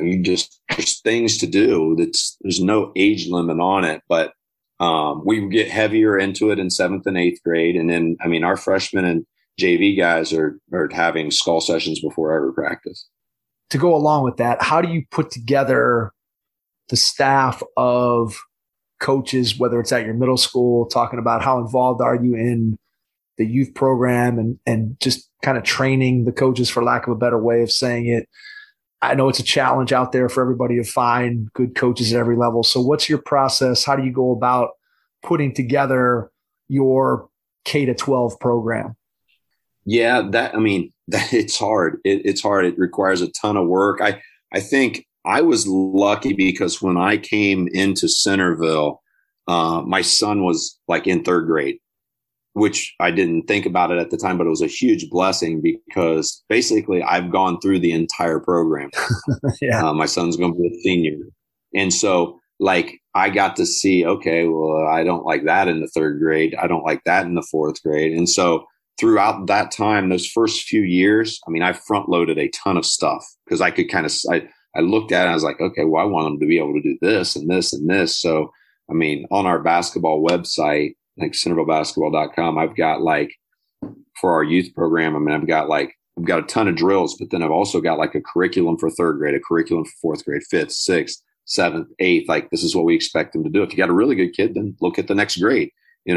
things to do. There's no age limit on it, but we get heavier into it in 7th and 8th grade. And then, I mean, our freshmen and JV guys are having skull sessions before every practice. To go along with that, how do you put together the staff of coaches, whether it's at your middle school, talking about how involved are you in the youth program and just kind of training the coaches, for lack of a better way of saying it? I know it's a challenge out there for everybody to find good coaches at every level. So what's your process? How do you go about putting together your K-12 program? Yeah, it's hard. It's hard. It requires a ton of work. I think I was lucky because when I came into Centerville, my son was, like, in 3rd grade, which I didn't think about it at the time, but it was a huge blessing because basically I've gone through the entire program. Yeah. My son's going to be a senior. And so, like, I got to see, okay, well, I don't like that in the 3rd grade. I don't like that in the 4th grade. And so throughout that time, those first few years, I mean, I front loaded a ton of stuff because I could kind of, I looked at it and I was like, okay, well, I want them to be able to do this and this and this. So, I mean, on our basketball website, like CentervilleBasketball.com, I've got, like, for our youth program, I mean, I've got a ton of drills, but then I've also got, like, a curriculum for 3rd grade, a curriculum for 4th grade, 5th, 6th, 7th, 8th, like this is what we expect them to do. If you got a really good kid, then look at the next grade,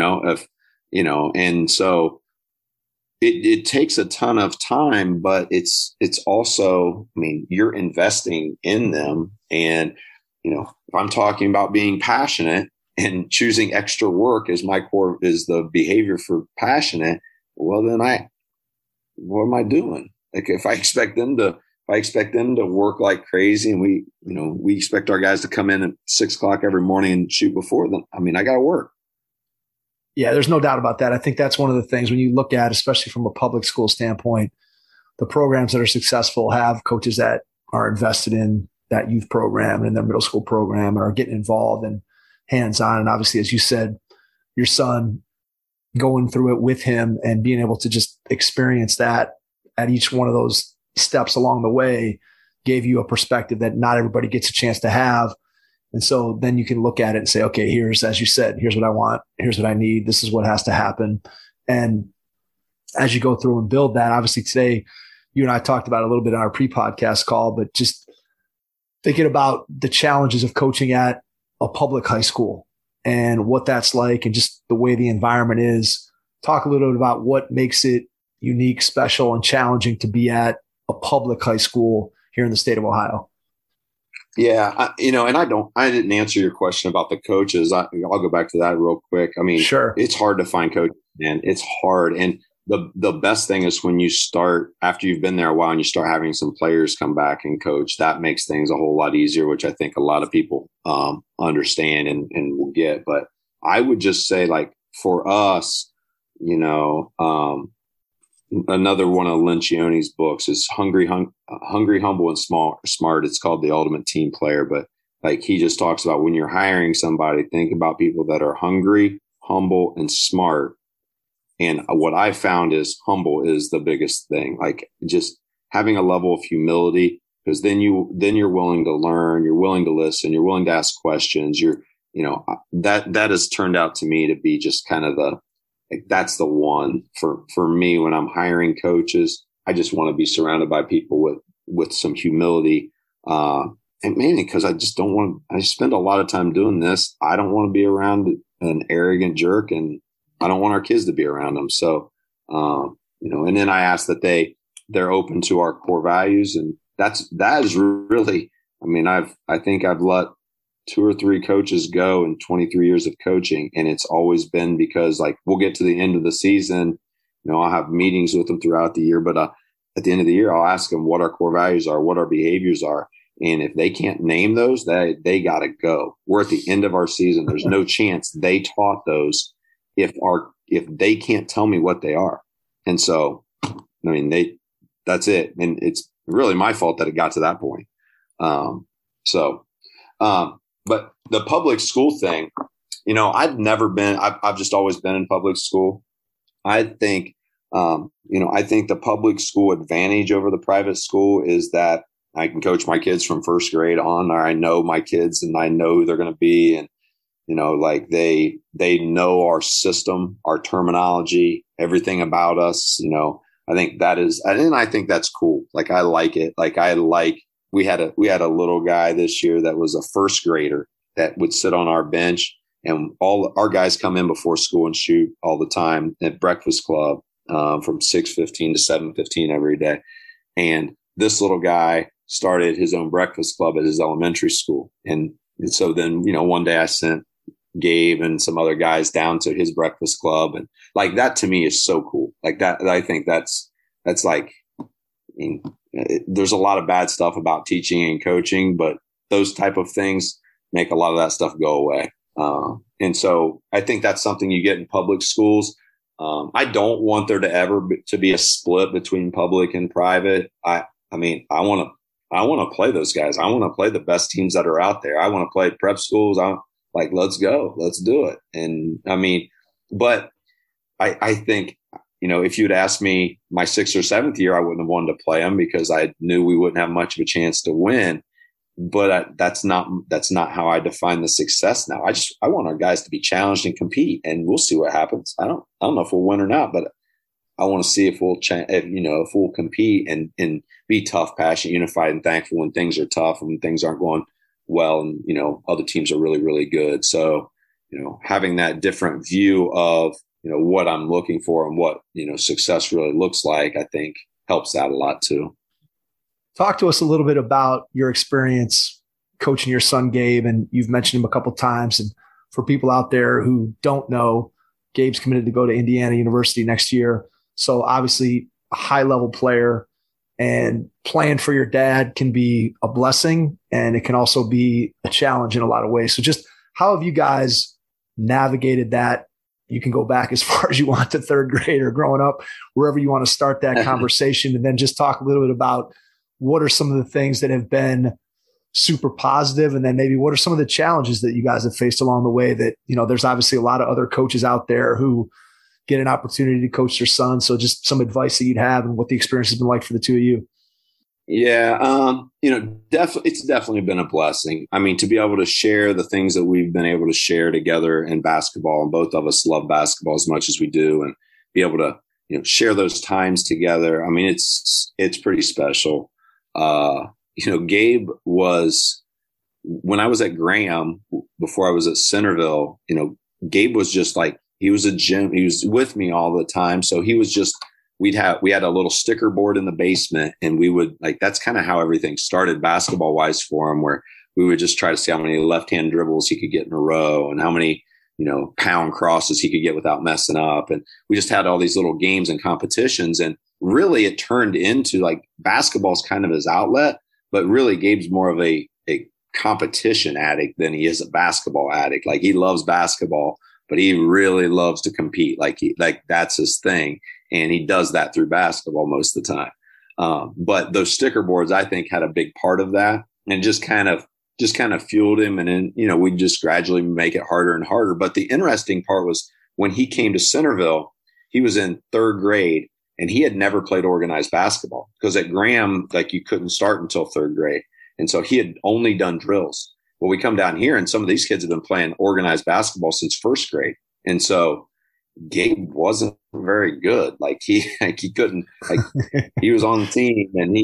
and so it takes a ton of time, but it's also, I mean, you're investing in them. And, if I'm talking about being passionate and choosing extra work as my core is the behavior for passionate, well, then what am I doing? Like if I expect them to work like crazy and we expect our guys to come in at 6 o'clock every morning and shoot before them. I mean, I got to work. Yeah, there's no doubt about that. I think that's one of the things when you look at, especially from a public school standpoint, the programs that are successful have coaches that are invested in that youth program and in their middle school program and are getting involved and hands-on. And obviously, as you said, your son going through it with him and being able to just experience that at each one of those steps along the way gave you a perspective that not everybody gets a chance to have. And so then you can look at it and say, okay, as you said, here's what I want. Here's what I need. This is what has to happen. And as you go through and build that, obviously today, you and I talked about it a little bit on our pre-podcast call, but just thinking about the challenges of coaching at a public high school and what that's like and just the way the environment is. Talk a little bit about what makes it unique, special, and challenging to be at a public high school here in the state of Ohio. Yeah, and I didn't answer your question about the coaches. I'll go back to that real quick. I mean, sure, it's hard to find coaches, man. It's hard. And the best thing is when you start, after you've been there a while and you start having some players come back and coach, that makes things a whole lot easier, which I think a lot of people understand and will get. But I would just say, like, for us, another one of Lencioni's books is Hungry, Humble, and Smart. It's called The Ultimate Team Player. But like he just talks about when you're hiring somebody, think about people that are hungry, humble, and smart. And what I found is humble is the biggest thing. Like just having a level of humility, because then you're willing to learn, you're willing to listen, you're willing to ask questions. That has turned out to me to be just kind of that's the one for me when I'm hiring coaches. I just want to be surrounded by people with some humility. And mainly because I just don't want I spend a lot of time doing this. I don't want to be around an arrogant jerk, and I don't want our kids to be around them. So, and then I ask that they're open to our core values. And that is really, I mean, I think I've let 2 or 3 coaches go in 23 years of coaching. And it's always been because, like, we'll get to the end of the season, I'll have meetings with them throughout the year, but at the end of the year, I'll ask them what our core values are, what our behaviors are. And if they can't name those, they got to go. We're at the end of our season. There's no chance they taught those if they can't tell me what they are. And so, I mean, that's it. And it's really my fault that it got to that point. But the public school thing, I've just always been in public school. I think the public school advantage over the private school is that I can coach my kids from first grade on, or I know my kids and I know who they're going to be. And, like they know our system, our terminology, everything about us, I think that is, and I think that's cool. Like, I like it. Like we had a little guy this year that was a first grader that would sit on our bench, and all our guys come in before school and shoot all the time at Breakfast Club from 6:15 to 7:15 every day. And this little guy started his own breakfast club at his elementary school. And so then, one day I sent Gabe and some other guys down to his breakfast club. And like, that to me is so cool. Like that, I think that's like, there's a lot of bad stuff about teaching and coaching, but those type of things make a lot of that stuff go away. And so I think that's something you get in public schools. I don't want there to be a split between public and private. I want to play those guys. I want to play the best teams that are out there. I want to play prep schools. Let's go, let's do it. And but I think, if you'd asked me my 6th or 7th year, I wouldn't have wanted to play them because I knew we wouldn't have much of a chance to win. But that's not how I define the success now. I want our guys to be challenged and compete, and we'll see what happens. I don't know if we'll win or not, but I want to see if if we'll compete and be tough, passionate, unified, and thankful when things are tough and when things aren't going well, and, you know, other teams are really, really good. So, you know, having that different view of, you know, what I'm looking for and what, you know, success really looks like, I think helps that a lot too. Talk to us a little bit about your experience coaching your son, Gabe, and you've mentioned him a couple of times. And for people out there who don't know, Gabe's committed to go to Indiana University next year. So obviously a high-level player, and playing for your dad can be a blessing, and it can also be a challenge in a lot of ways. So just how have you guys navigated that? You can go back as far as you want to third grade or growing up, wherever you want to start that conversation, and then just talk a little bit about what are some of the things that have been super positive, and then maybe what are some of the challenges that you guys have faced along the way that, you know, there's obviously a lot of other coaches out there who get an opportunity to coach their son. So just some advice that you'd have and what the experience has been like for the two of you. Yeah. You know, it's definitely been a blessing. I mean, to be able to share the things that we've been able to share together in basketball, and both of us love basketball as much as we do, and be able to, you know, share those times together. I mean, it's pretty special. You know, Gabe was, when I was at Graham, before I was at Centerville, you know, Gabe was just like, he was with me all the time. So he was just, we had a little sticker board in the basement, and we would, like, that's kind of how everything started basketball wise for him, where we would just try to see how many left-hand dribbles he could get in a row and how many, you know, pound crosses he could get without messing up. And we just had all these little games and competitions, and really it turned into, like, basketball's kind of his outlet, but really Gabe's more of a competition addict than he is a basketball addict. Like, he loves basketball, but he really loves to compete. Like that's his thing. And he does that through basketball most of the time. But those sticker boards, I think, had a big part of that, and just kind of fueled him. And then, you know, we just gradually make it harder and harder. But the interesting part was when he came to Centerville, he was in third grade, and he had never played organized basketball, because at Graham, like, you couldn't start until third grade. And so he had only done drills. Well, we come down here, and some of these kids have been playing organized basketball since first grade. And so Gabe wasn't very good. Like, he couldn't, like, he was on the team, and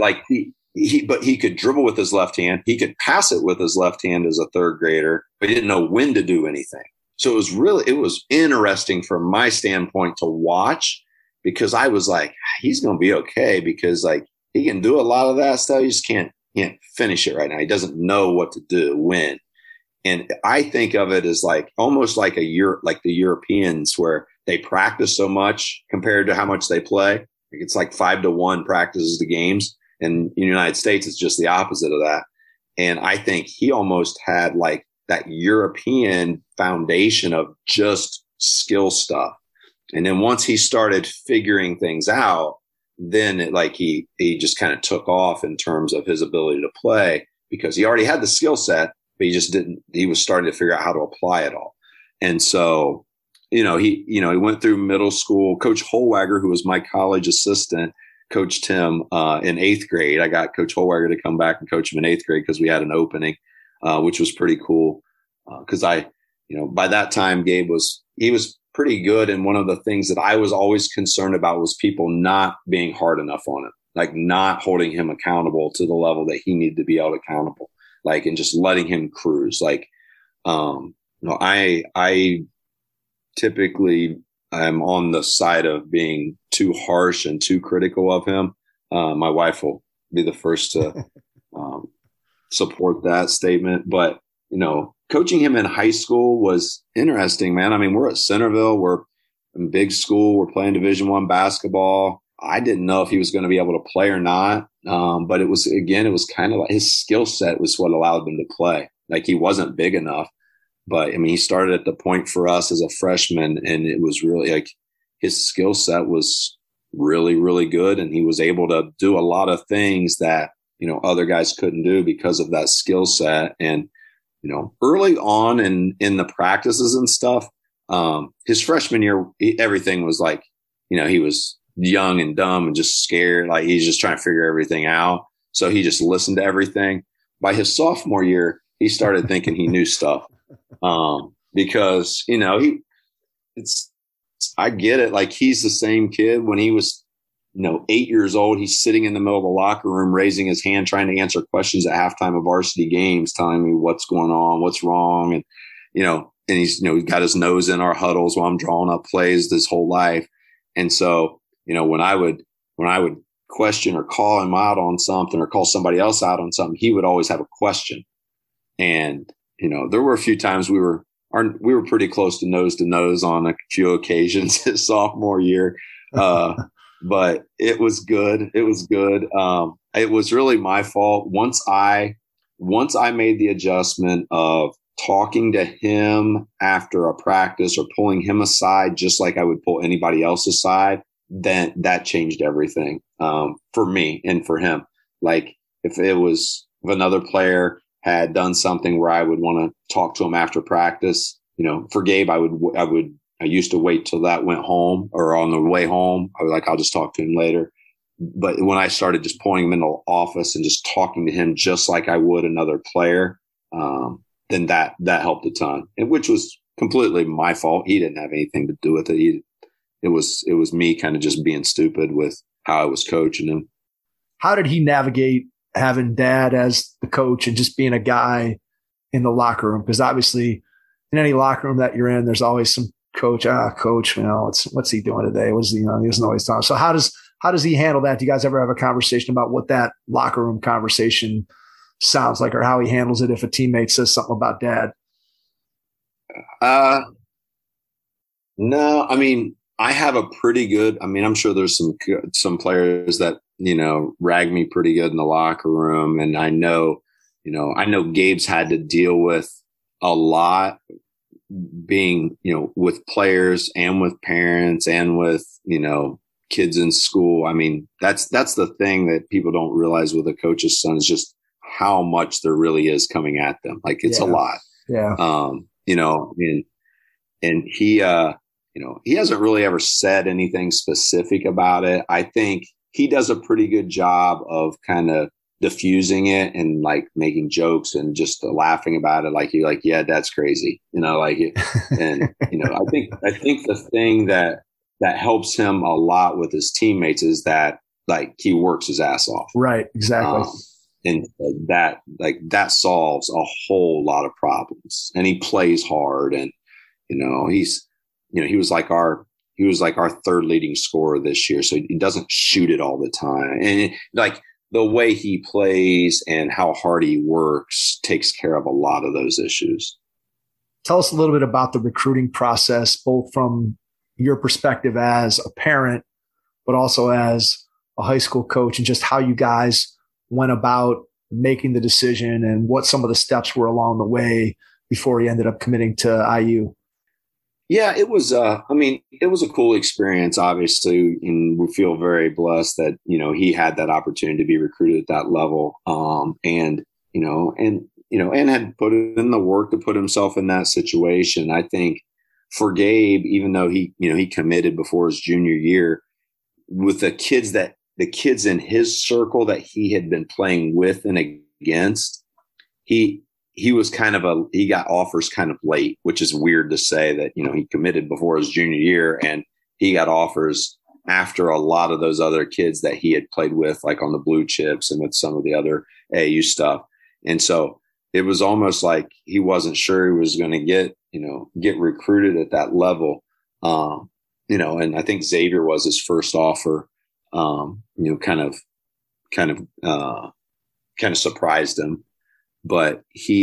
he could dribble with his left hand. He could pass it with his left hand as a third grader, but he didn't know when to do anything. So it was interesting from my standpoint to watch, because I was like, he's going to be okay, because, like, he can do a lot of that stuff. He just can't finish it right now. He doesn't know what to do when. And I think of it as like almost like like the Europeans, where they practice so much compared to how much they play. It's like 5-1 practices the games. And in the United States, it's just the opposite of that. And I think he almost had like that European foundation of just skill stuff. And then once he started figuring things out, then he just kind of took off in terms of his ability to play, because he already had the skill set, but he was starting to figure out how to apply it all. And so, he went through middle school. Coach Holwager, who was my college assistant, coached him in 8th grade. I got Coach Holwager to come back and coach him in 8th grade because we had an opening, which was pretty cool. Because by that time, Gabe was pretty good. And one of the things that I was always concerned about was people not being hard enough on him, like not holding him accountable to the level that he needed to be held accountable, like, and just letting him cruise. Like, I typically I'm on the side of being too harsh and too critical of him. My wife will be the first to support that statement. But, coaching him in high school was interesting, man. I mean, we're at Centerville. We're in big school. We're playing Division I basketball. I didn't know if he was going to be able to play or not. But it was kind of like his skill set was what allowed him to play. Like, he wasn't big enough. But, I mean, he started at the point for us as a freshman, and it was really like his skill set was really, really good. And he was able to do a lot of things that, other guys couldn't do because of that skill set. And, early on in the practices and stuff, his freshman year, everything was like, he was young and dumb and just scared. Like, he's just trying to figure everything out. So he just listened to everything. By his sophomore year, he started thinking he knew stuff. Because, I get it. Like, he's the same kid when he was 8 years old. He's sitting in the middle of the locker room, raising his hand, trying to answer questions at halftime of varsity games, telling me what's going on, what's wrong. And, and he's, he's got his nose in our huddles while I'm drawing up plays this whole life. And so, when I would question or call him out on something or call somebody else out on something, he would always have a question. And, there were a few times we were pretty close to nose on a few occasions his sophomore year. But it was good. It was good. It was really my fault. Once I made the adjustment of talking to him after a practice or pulling him aside, just like I would pull anybody else aside, then that changed everything for me and for him. Like if another player had done something where I would want to talk to him after practice, for Gabe, I used to wait till that went home or on the way home. I was like, I'll just talk to him later. But when I started just pulling him in the office and just talking to him just like I would another player, then that helped a ton, and which was completely my fault. He didn't have anything to do with it. It was me kind of just being stupid with how I was coaching him. How did he navigate having dad as the coach and just being a guy in the locker room? Because obviously in any locker room that you're in, there's always some coach, what's he doing today? He doesn't always talk. So how does he handle that? Do you guys ever have a conversation about what that locker room conversation sounds like, or how he handles it if a teammate says something about dad? No, I mean, I have a pretty good, I'm sure there's some players that, rag me pretty good in the locker room. And I know Gabe's had to deal with a lot being, with players and with parents and with, kids in school. I mean, that's the thing that people don't realize with a coach's son is just how much there really is coming at them. Like it's a lot. Yeah. And he, he hasn't really ever said anything specific about it. I think he does a pretty good job of kind of diffusing it and like making jokes and just laughing about it. Like you're like, yeah, that's crazy. And, I think the thing that helps him a lot with his teammates is that like he works his ass off. Right. Exactly. And that solves a whole lot of problems, and he plays hard, and, he was like our third leading scorer this year. So he doesn't shoot it all the time. And like the way he plays and how hard he works takes care of a lot of those issues. Tell us a little bit about the recruiting process, both from your perspective as a parent, but also as a high school coach, and just how you guys went about making the decision and what some of the steps were along the way before he ended up committing to IU. Yeah, it was, it was a cool experience, obviously, and we feel very blessed that, he had that opportunity to be recruited at that level. And had put in the work to put himself in that situation. I think for Gabe, even though he committed before his junior year, with the kids in his circle that he had been playing with and against, he was he got offers kind of late, which is weird to say that, he committed before his junior year and he got offers after a lot of those other kids that he had played with, like on the Blue Chips and with some of the other AAU stuff. And so it was almost like he wasn't sure he was going to get recruited at that level. And I think Xavier was his first offer, kind of surprised him. But he,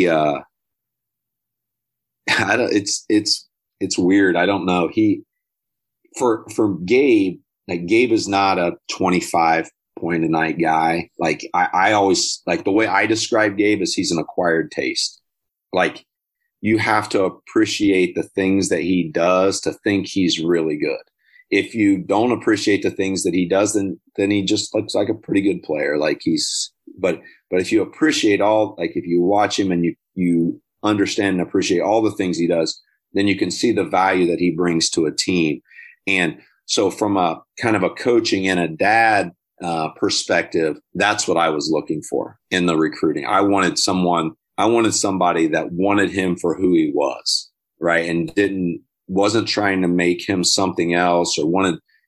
it's weird. I don't know. For Gabe, like Gabe is not a 25 point a night guy. Like I always like the way I describe Gabe is he's an acquired taste. Like you have to appreciate the things that he does to think he's really good. If you don't appreciate the things that he does, then he just looks like a pretty good player. Like but if you appreciate if you watch him and you understand and appreciate all the things he does, then you can see the value that he brings to a team. And so from a kind of a coaching and a dad perspective, that's what I was looking for in the recruiting. I wanted somebody that wanted him for who he was, right? And wasn't trying to make him something else or wanted,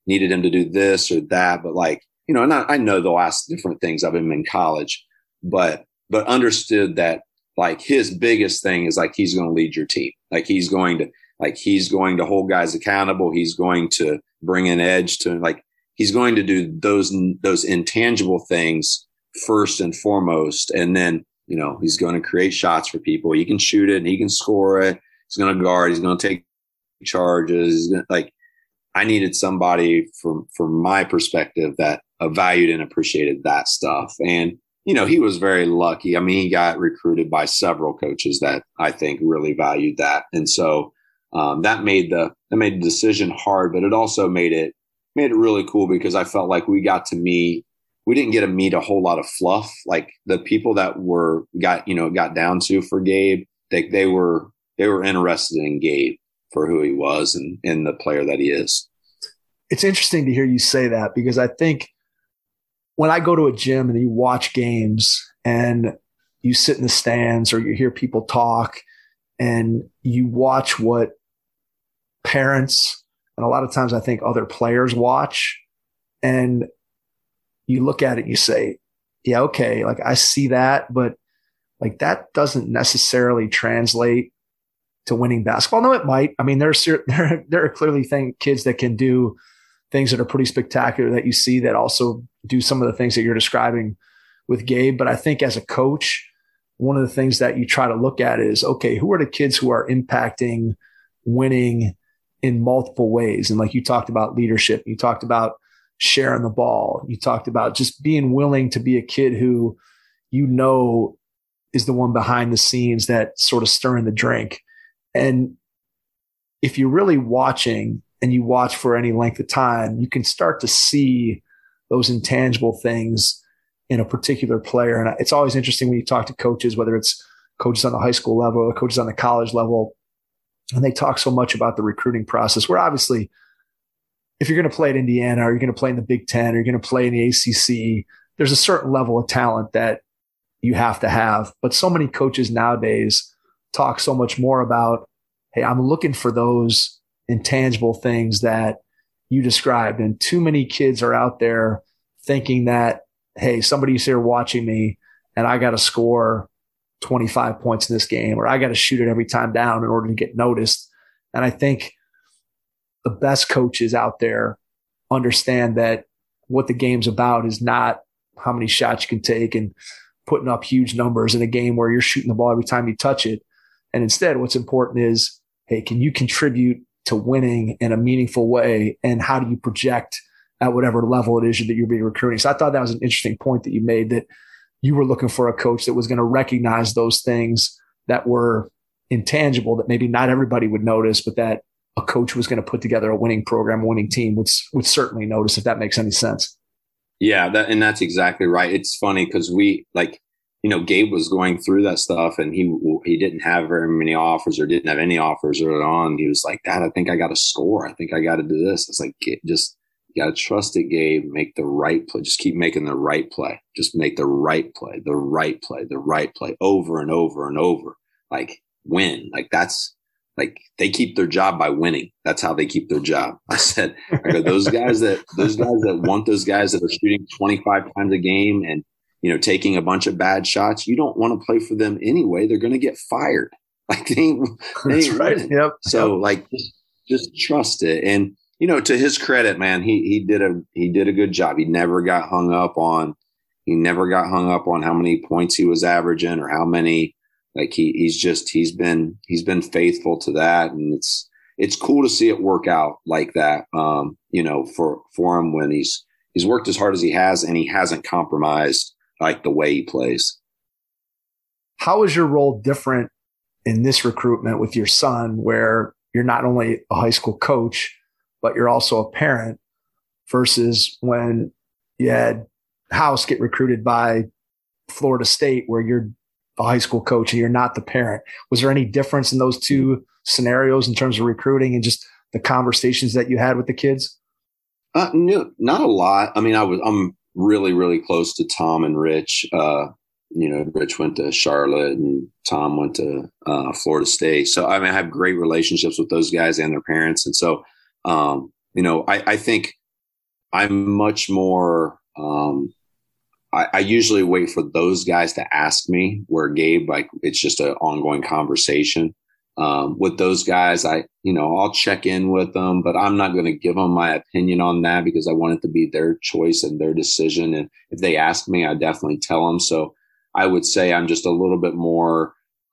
needed him to do this or that. But like, you know, and I know they'll ask different things of him in college, but understood that like his biggest thing is like, he's going to lead your team. Like he's going to hold guys accountable. He's going to bring an edge to, like, he's going to do those intangible things first and foremost. And then, you know, he's going to create shots for people. He can shoot it and he can score it. He's going to guard. He's going to take charges. Like, I needed somebody from my perspective that valued and appreciated that stuff. And, you know, he was very lucky. I mean, he got recruited by several coaches that I think really valued that. And so that made the decision hard, but it also made it really cool because I felt like we didn't get to meet a whole lot of fluff. Like the people that got down to for Gabe, they were interested in Gabe for who he was and the player that he is. It's interesting to hear you say that because I think when I go to a gym and you watch games and you sit in the stands or you hear people talk and you watch what parents and a lot of times I think other players watch and you look at it and you say, yeah, okay, like I see that, but like that doesn't necessarily translate to winning basketball. No, it might. I mean, there are clearly kids that can do things that are pretty spectacular that you see that also do some of the things that you're describing with Gabe. But I think as a coach, one of the things that you try to look at is, okay, who are the kids who are impacting winning in multiple ways? And like you talked about leadership, you talked about sharing the ball, you talked about just being willing to be a kid who, you know, is the one behind the scenes that sort of stirring the drink. And if you're really watching and you watch for any length of time, you can start to see those intangible things in a particular player. And it's always interesting when you talk to coaches, whether it's coaches on the high school level or coaches on the college level, and they talk so much about the recruiting process, where obviously if you're going to play at Indiana or you're going to play in the Big Ten or you're going to play in the ACC, there's a certain level of talent that you have to have. But so many coaches nowadays talk so much more about, hey, I'm looking for those intangible things that you described. And too many kids are out there thinking that, hey, somebody's here watching me and I got to score 25 points in this game, or I got to shoot it every time down in order to get noticed. And I think the best coaches out there understand that what the game's about is not how many shots you can take and putting up huge numbers in a game where you're shooting the ball every time you touch it. And instead, what's important is, hey, can you contribute to winning in a meaningful way? And how do you project at whatever level it is that you're being recruiting? So I thought that was an interesting point that you made, that you were looking for a coach that was going to recognize those things that were intangible, that maybe not everybody would notice, but that a coach was going to put together a winning program, a winning team would certainly notice, if that makes any sense. Yeah, that's exactly right. It's funny because Gabe was going through that stuff and he didn't have very many offers or didn't have any offers early on. He was like, Dad, I think I got to score. I think I got to do this. It's like, just, you got to trust it, Gabe. Make the right play. Just keep making the right play. Just make the right play, the right play, the right play over and over and over. Like, win. Like, that's like, they keep their job by winning. That's how they keep their job. I go, those guys that want those guys that are shooting 25 times a game and, you know, taking a bunch of bad shots, you don't want to play for them anyway. They're going to get fired. Like they ain't right. winning. Yep. So like, just trust it. And, you know, to his credit, man, he did a good job. He never got hung up on how many points he was averaging or how many. Like he's been faithful to that, and it's cool to see it work out like that. You know, for him when he's worked as hard as he has, and he hasn't compromised like the way he plays. How is your role different in this recruitment with your son, where you're not only a high school coach, but you're also a parent, versus when you had House get recruited by Florida State, where you're a high school coach and you're not the parent? Was there any difference in those two scenarios in terms of recruiting and just the conversations that you had with the kids? No, not a lot. I mean, I'm really, really close to Tom and Rich. Rich went to Charlotte and Tom went to Florida State. So, I mean, I have great relationships with those guys and their parents. And so, I think I'm much more, I usually wait for those guys to ask me, where Gabe, like, it's just an ongoing conversation. With those guys, I'll check in with them, but I'm not going to give them my opinion on that because I want it to be their choice and their decision. And if they ask me, I definitely tell them. So I would say I'm just a little bit more,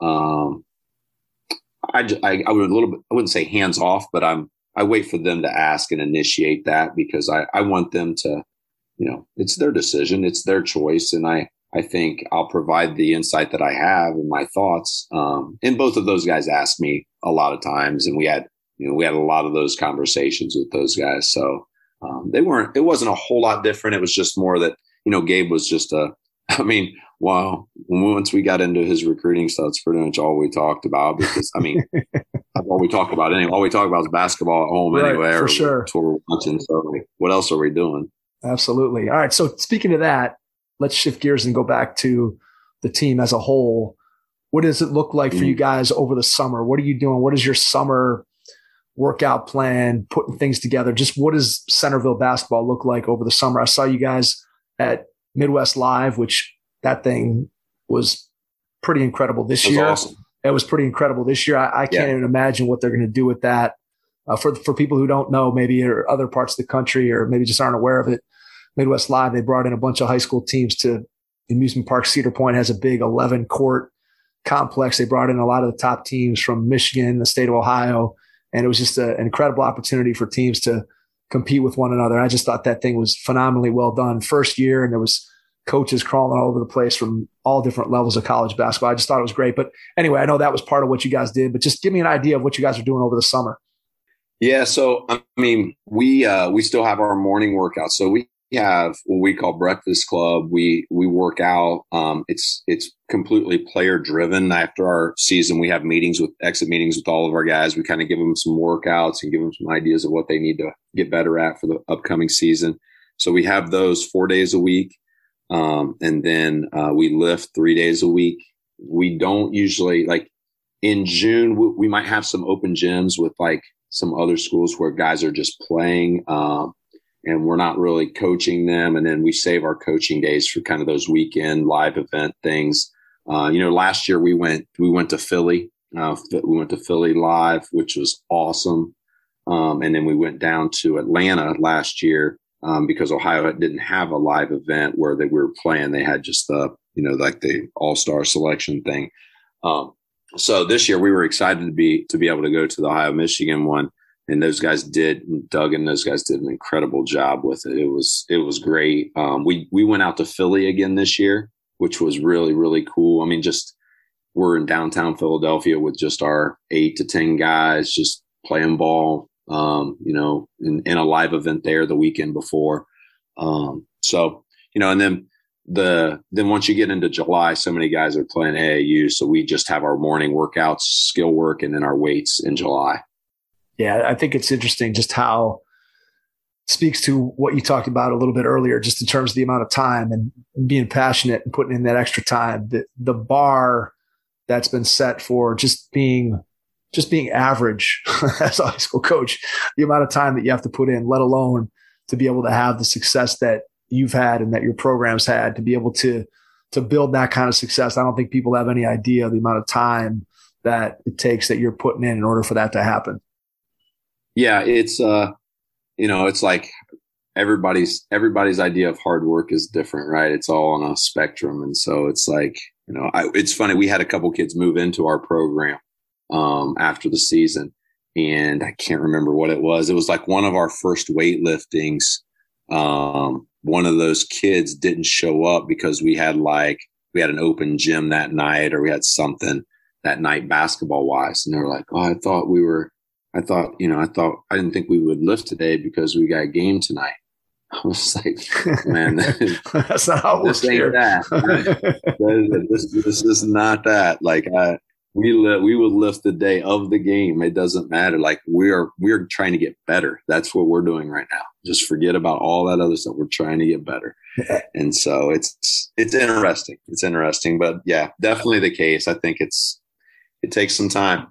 I wouldn't say hands off, but I wait for them to ask and initiate that because I want them to, it's their decision, it's their choice. And I think I'll provide the insight that I have and my thoughts. And both of those guys asked me a lot of times, and we had a lot of those conversations with those guys. So it wasn't a whole lot different. It was just more that, Gabe was just once we got into his recruiting stuff, it's pretty much all we talked about because, that's all we talk about anyway. All we talk about is basketball at home anyway. For sure. That's what we're watching. So what else are we doing? Absolutely. All right. So speaking of that, let's shift gears and go back to the team as a whole. What does it look like for you guys over the summer? What are you doing? What is your summer workout plan, putting things together? Just what does Centerville basketball look like over the summer? I saw you guys at Midwest Live, which that thing was pretty incredible this year. Awesome. It was pretty incredible this year. I can't even imagine what they're going to do with that. For people who don't know, maybe or other parts of the country, or maybe just aren't aware of it, Midwest Live, they brought in a bunch of high school teams to amusement park. Cedar Point has a big 11-court complex. They brought in a lot of the top teams from Michigan, the state of Ohio, and it was just an incredible opportunity for teams to compete with one another. I just thought that thing was phenomenally well done. First year, and there was coaches crawling all over the place from all different levels of college basketball. I just thought it was great. But anyway, I know that was part of what you guys did, but just give me an idea of what you guys are doing over the summer. Yeah. So, we still have our morning workouts. So we have what we call Breakfast Club. We work out. It's completely player driven. After our season, we have exit meetings with all of our guys. We kind of give them some workouts and give them some ideas of what they need to get better at for the upcoming season. So we have those 4 days a week. And then we lift 3 days a week. We don't usually, like in June, we might have some open gyms with like some other schools where guys are just playing, and we're not really coaching them. And then we save our coaching days for kind of those weekend live event things. Last year we went to Philly. We went to Philly live, which was awesome. And then we went down to Atlanta last year. Because Ohio didn't have a live event where we were playing. They had just the all-star selection thing. So this year we were excited to be able to go to the Ohio-Michigan one. And those guys Doug and those guys did an incredible job with it. It was great. We went out to Philly again this year, which was really, really cool. We're in downtown Philadelphia with just our 8 to 10 guys just playing ball. In a live event there the weekend before. And then once you get into July, so many guys are playing AAU. So we just have our morning workouts, skill work, and then our weights in July. Yeah. I think it's interesting just how it speaks to what you talked about a little bit earlier, just in terms of the amount of time and being passionate and putting in that extra time. The bar that's been set for just being average as a high school coach, the amount of time that you have to put in, let alone to be able to have the success that you've had and that your program's had, to be able to build that kind of success. I don't think people have any idea the amount of time that it takes that you're putting in order for that to happen. Yeah. It's, it's like everybody's idea of hard work is different, right? It's all on a spectrum. And so it's like, it's funny. We had a couple kids move into our program after the season, and I can't remember what it was. It was like one of our first weightliftings. One of those kids didn't show up because we had an open gym that night, or we had something that night basketball wise. And they were like, "Oh, I didn't think we would lift today because we got a game tonight." I was like, man, that's not how it works here. This is not that. Like, we would lift the day of the game. It doesn't matter. Like, we're trying to get better. That's what we're doing right now. Just forget about all that other stuff. We're trying to get better. And so it's interesting. It's interesting, but yeah, definitely the case. I think it takes some time.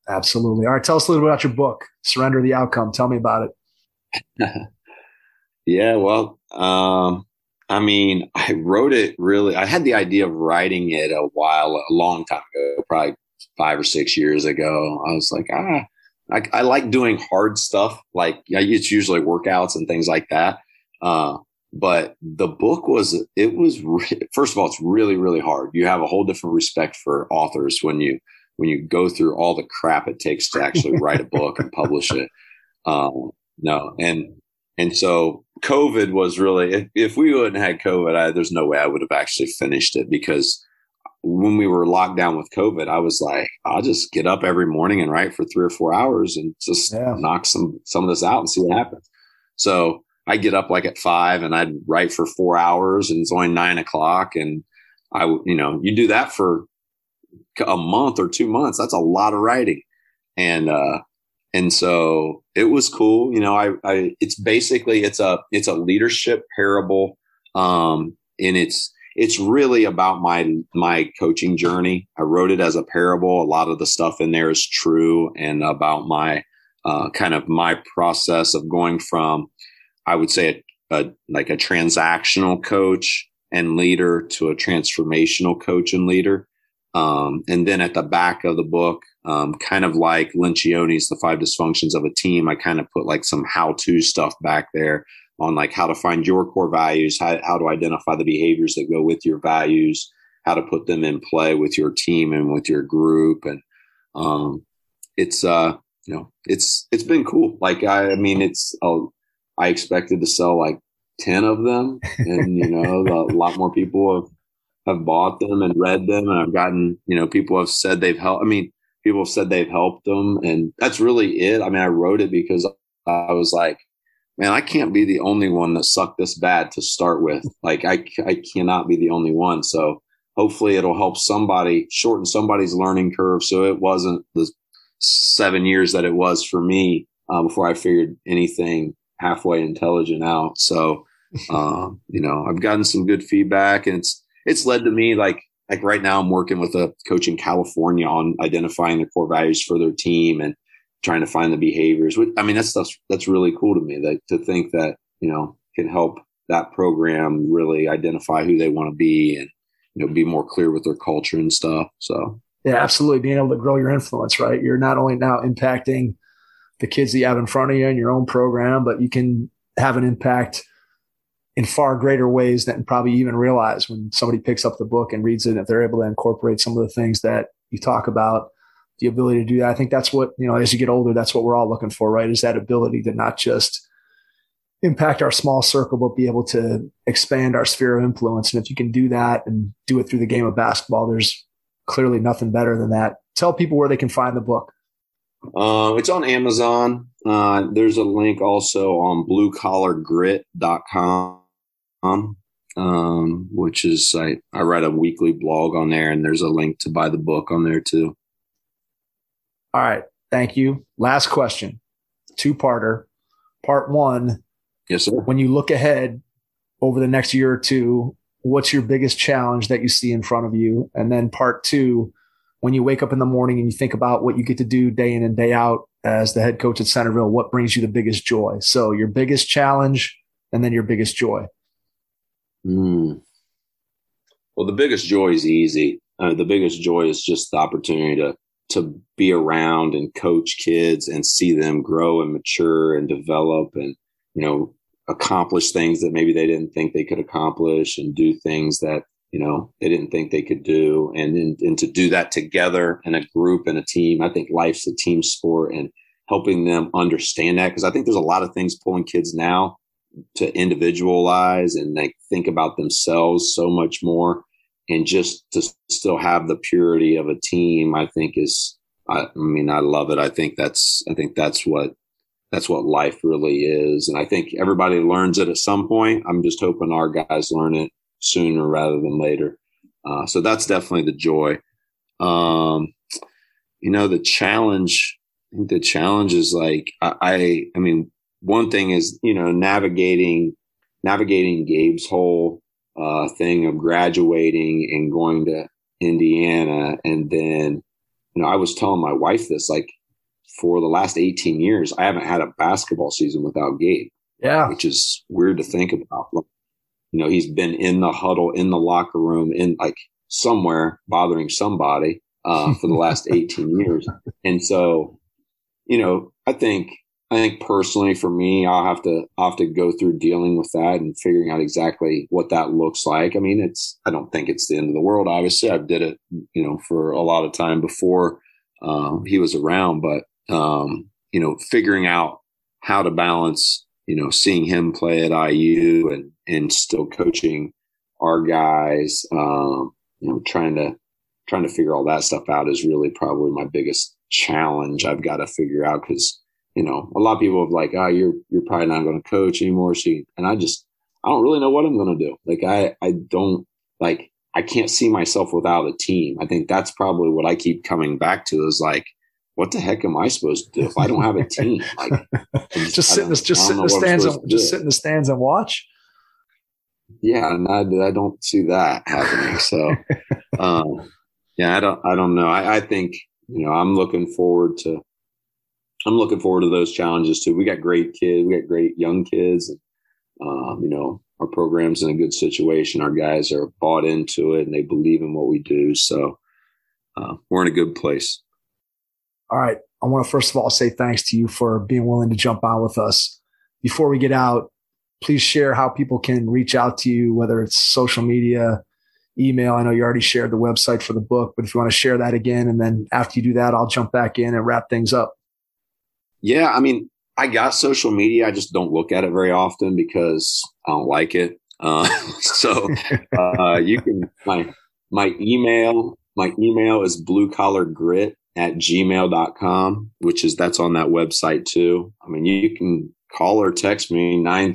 Absolutely. All right. Tell us a little bit about your book, Surrender the Outcome. Tell me about it. Yeah, well, I mean, I wrote it really, I had the idea of writing it a long time ago, probably 5 or 6 years ago. I was like, I like doing hard stuff. Like, it's usually workouts and things like that. But the book first of all, it's really, really hard. You have a whole different respect for authors when you go through all the crap it takes to actually write a book and publish it. No. And so COVID was really, if we wouldn't have had COVID, there's no way I would have actually finished it, because when we were locked down with COVID, I was like, I'll just get up every morning and write for 3 or 4 hours and just knock some of this out and see what happens. So I get up like at 5 and I'd write for 4 hours, and it's only 9 o'clock. And you do that for a month or 2 months. That's a lot of writing. And so it was cool. It's basically, it's a leadership parable. And it's really about my coaching journey. I wrote it as a parable. A lot of the stuff in there is true, and about my kind of my process of going from, I would say, like a transactional coach and leader to a transformational coach and leader. And then at the back of the book, kind of like Lencioni's The 5 Dysfunctions of a Team, I kind of put like some how-to stuff back there on like how to find your core values, how to identify the behaviors that go with your values, how to put them in play with your team and with your group. And it's been cool. Like, I expected to sell like 10 of them, and a lot more people have bought them and read them, and I've gotten, people have said they've helped. People have said they've helped them, and that's really it. I wrote it because I was like, man, I can't be the only one that sucked this bad to start with. Like, I cannot be the only one. So hopefully it'll help somebody, shorten somebody's learning curve, so it wasn't the 7 years that it was for me before I figured anything halfway intelligent out. So, I've gotten some good feedback, and it's led to me, like right now I'm working with a coach in California on identifying the core values for their team and trying to find the behaviors. That's really cool to me, to think that, can help that program really identify who they want to be and, be more clear with their culture and stuff. So. Yeah, absolutely. Being able to grow your influence, right? You're not only now impacting the kids that you have in front of you in your own program, but you can have an impact in far greater ways than probably even realize when somebody picks up the book and reads it. If they're able to incorporate some of the things that you talk about, the ability to do that, I think that's what, as you get older, that's what we're all looking for, right? Is that ability to not just impact our small circle, but be able to expand our sphere of influence. And if you can do that and do it through the game of basketball, there's clearly nothing better than that. Tell people where they can find the book. It's on Amazon. There's a link also on bluecollargrit.com. Which is I write a weekly blog on there, and there's a link to buy the book on there too. All right. Thank you. Last question. 2-parter. Part 1. Yes, sir. When you look ahead over the next year or two, what's your biggest challenge that you see in front of you? And then part 2, when you wake up in the morning and you think about what you get to do day in and day out as the head coach at Centerville, what brings you the biggest joy? So your biggest challenge and then your biggest joy. Well, the biggest joy is easy. The biggest joy is just the opportunity to be around and coach kids and see them grow and mature and develop and, accomplish things that maybe they didn't think they could accomplish, and do things that, they didn't think they could do. And to do that together in a group and a team. I think life's a team sport, and helping them understand that. Because I think there's a lot of things pulling kids now to individualize and think about themselves so much more, and just to still have the purity of a team, I think I love it. I think that's what life really is. And I think everybody learns it at some point. I'm just hoping our guys learn it sooner rather than later. So that's definitely the joy. The challenge, I think the challenge is one thing is, navigating Gabe's whole thing of graduating and going to Indiana. And then, I was telling my wife this, for the last 18 years, I haven't had a basketball season without Gabe. Yeah. Which is weird to think about. You know, he's been in the huddle, in the locker room, in like somewhere bothering somebody for the last 18 years. And so, you know, I think personally for me, I'll have to go through dealing with that and figuring out exactly what that looks like. I mean, I don't think it's the end of the world. Obviously, I did it, you know, for a lot of time before he was around, but you know, figuring out how to balance, you know, seeing him play at IU and still coaching our guys, you know, trying to figure all that stuff out is really probably my biggest challenge I've got to figure out, because, you know, a lot of people have like, you're probably not going to coach anymore. And I don't really know what I'm going to do. Like, I don't, like, I can't see myself without a team. I think that's probably what I keep coming back to is like, what the heck am I supposed to do if I don't have a team? Like, just sit in the stands and watch. Yeah. And I don't see that happening. So, yeah, I don't know. I think, you know, I'm looking forward to those challenges too. We got great kids. We got great young kids. And, you know, our program's in a good situation. Our guys are bought into it and they believe in what we do. So we're in a good place. All right. I want to first of all say thanks to you for being willing to jump on with us. Before we get out, please share how people can reach out to you, whether it's social media, email. I know you already shared the website for the book, but if you want to share that again, and then after you do that, I'll jump back in and wrap things up. Yeah. I mean, I got social media. I just don't look at it very often because I don't like it. So you can, my email is bluecollargrit@gmail.com, that's on that website too. I mean, you can call or text me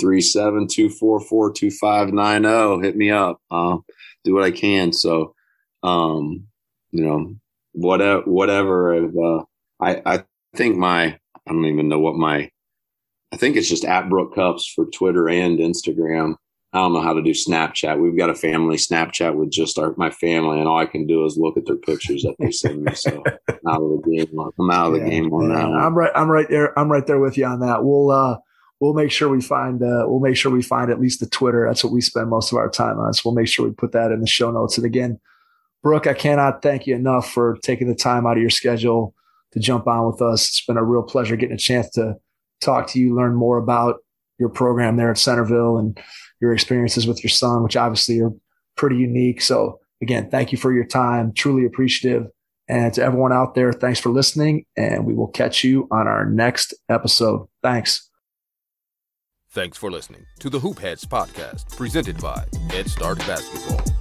937-244-2590. Hit me up. Do what I can. So, you know, whatever. I think I don't even know I think it's just @BrookCups for Twitter and Instagram. I don't know how to do Snapchat. We've got a family Snapchat with just my family, and all I can do is look at their pictures that they send me. So I'm out of the game. I'm out of the game on that. I'm right there. I'm right there with you on that. We'll make sure we find at least the Twitter. That's what we spend most of our time on. So we'll make sure we put that in the show notes. And again, Brook, I cannot thank you enough for taking the time out of your schedule to jump on with us. It's been a real pleasure getting a chance to talk to you, learn more about your program there at Centerville and your experiences with your son, which obviously are pretty unique. So again, thank you for your time. Truly appreciative. And to everyone out there, thanks for listening. And we will catch you on our next episode. Thanks. Thanks for listening to the Hoop Heads podcast, presented by Head Start Basketball.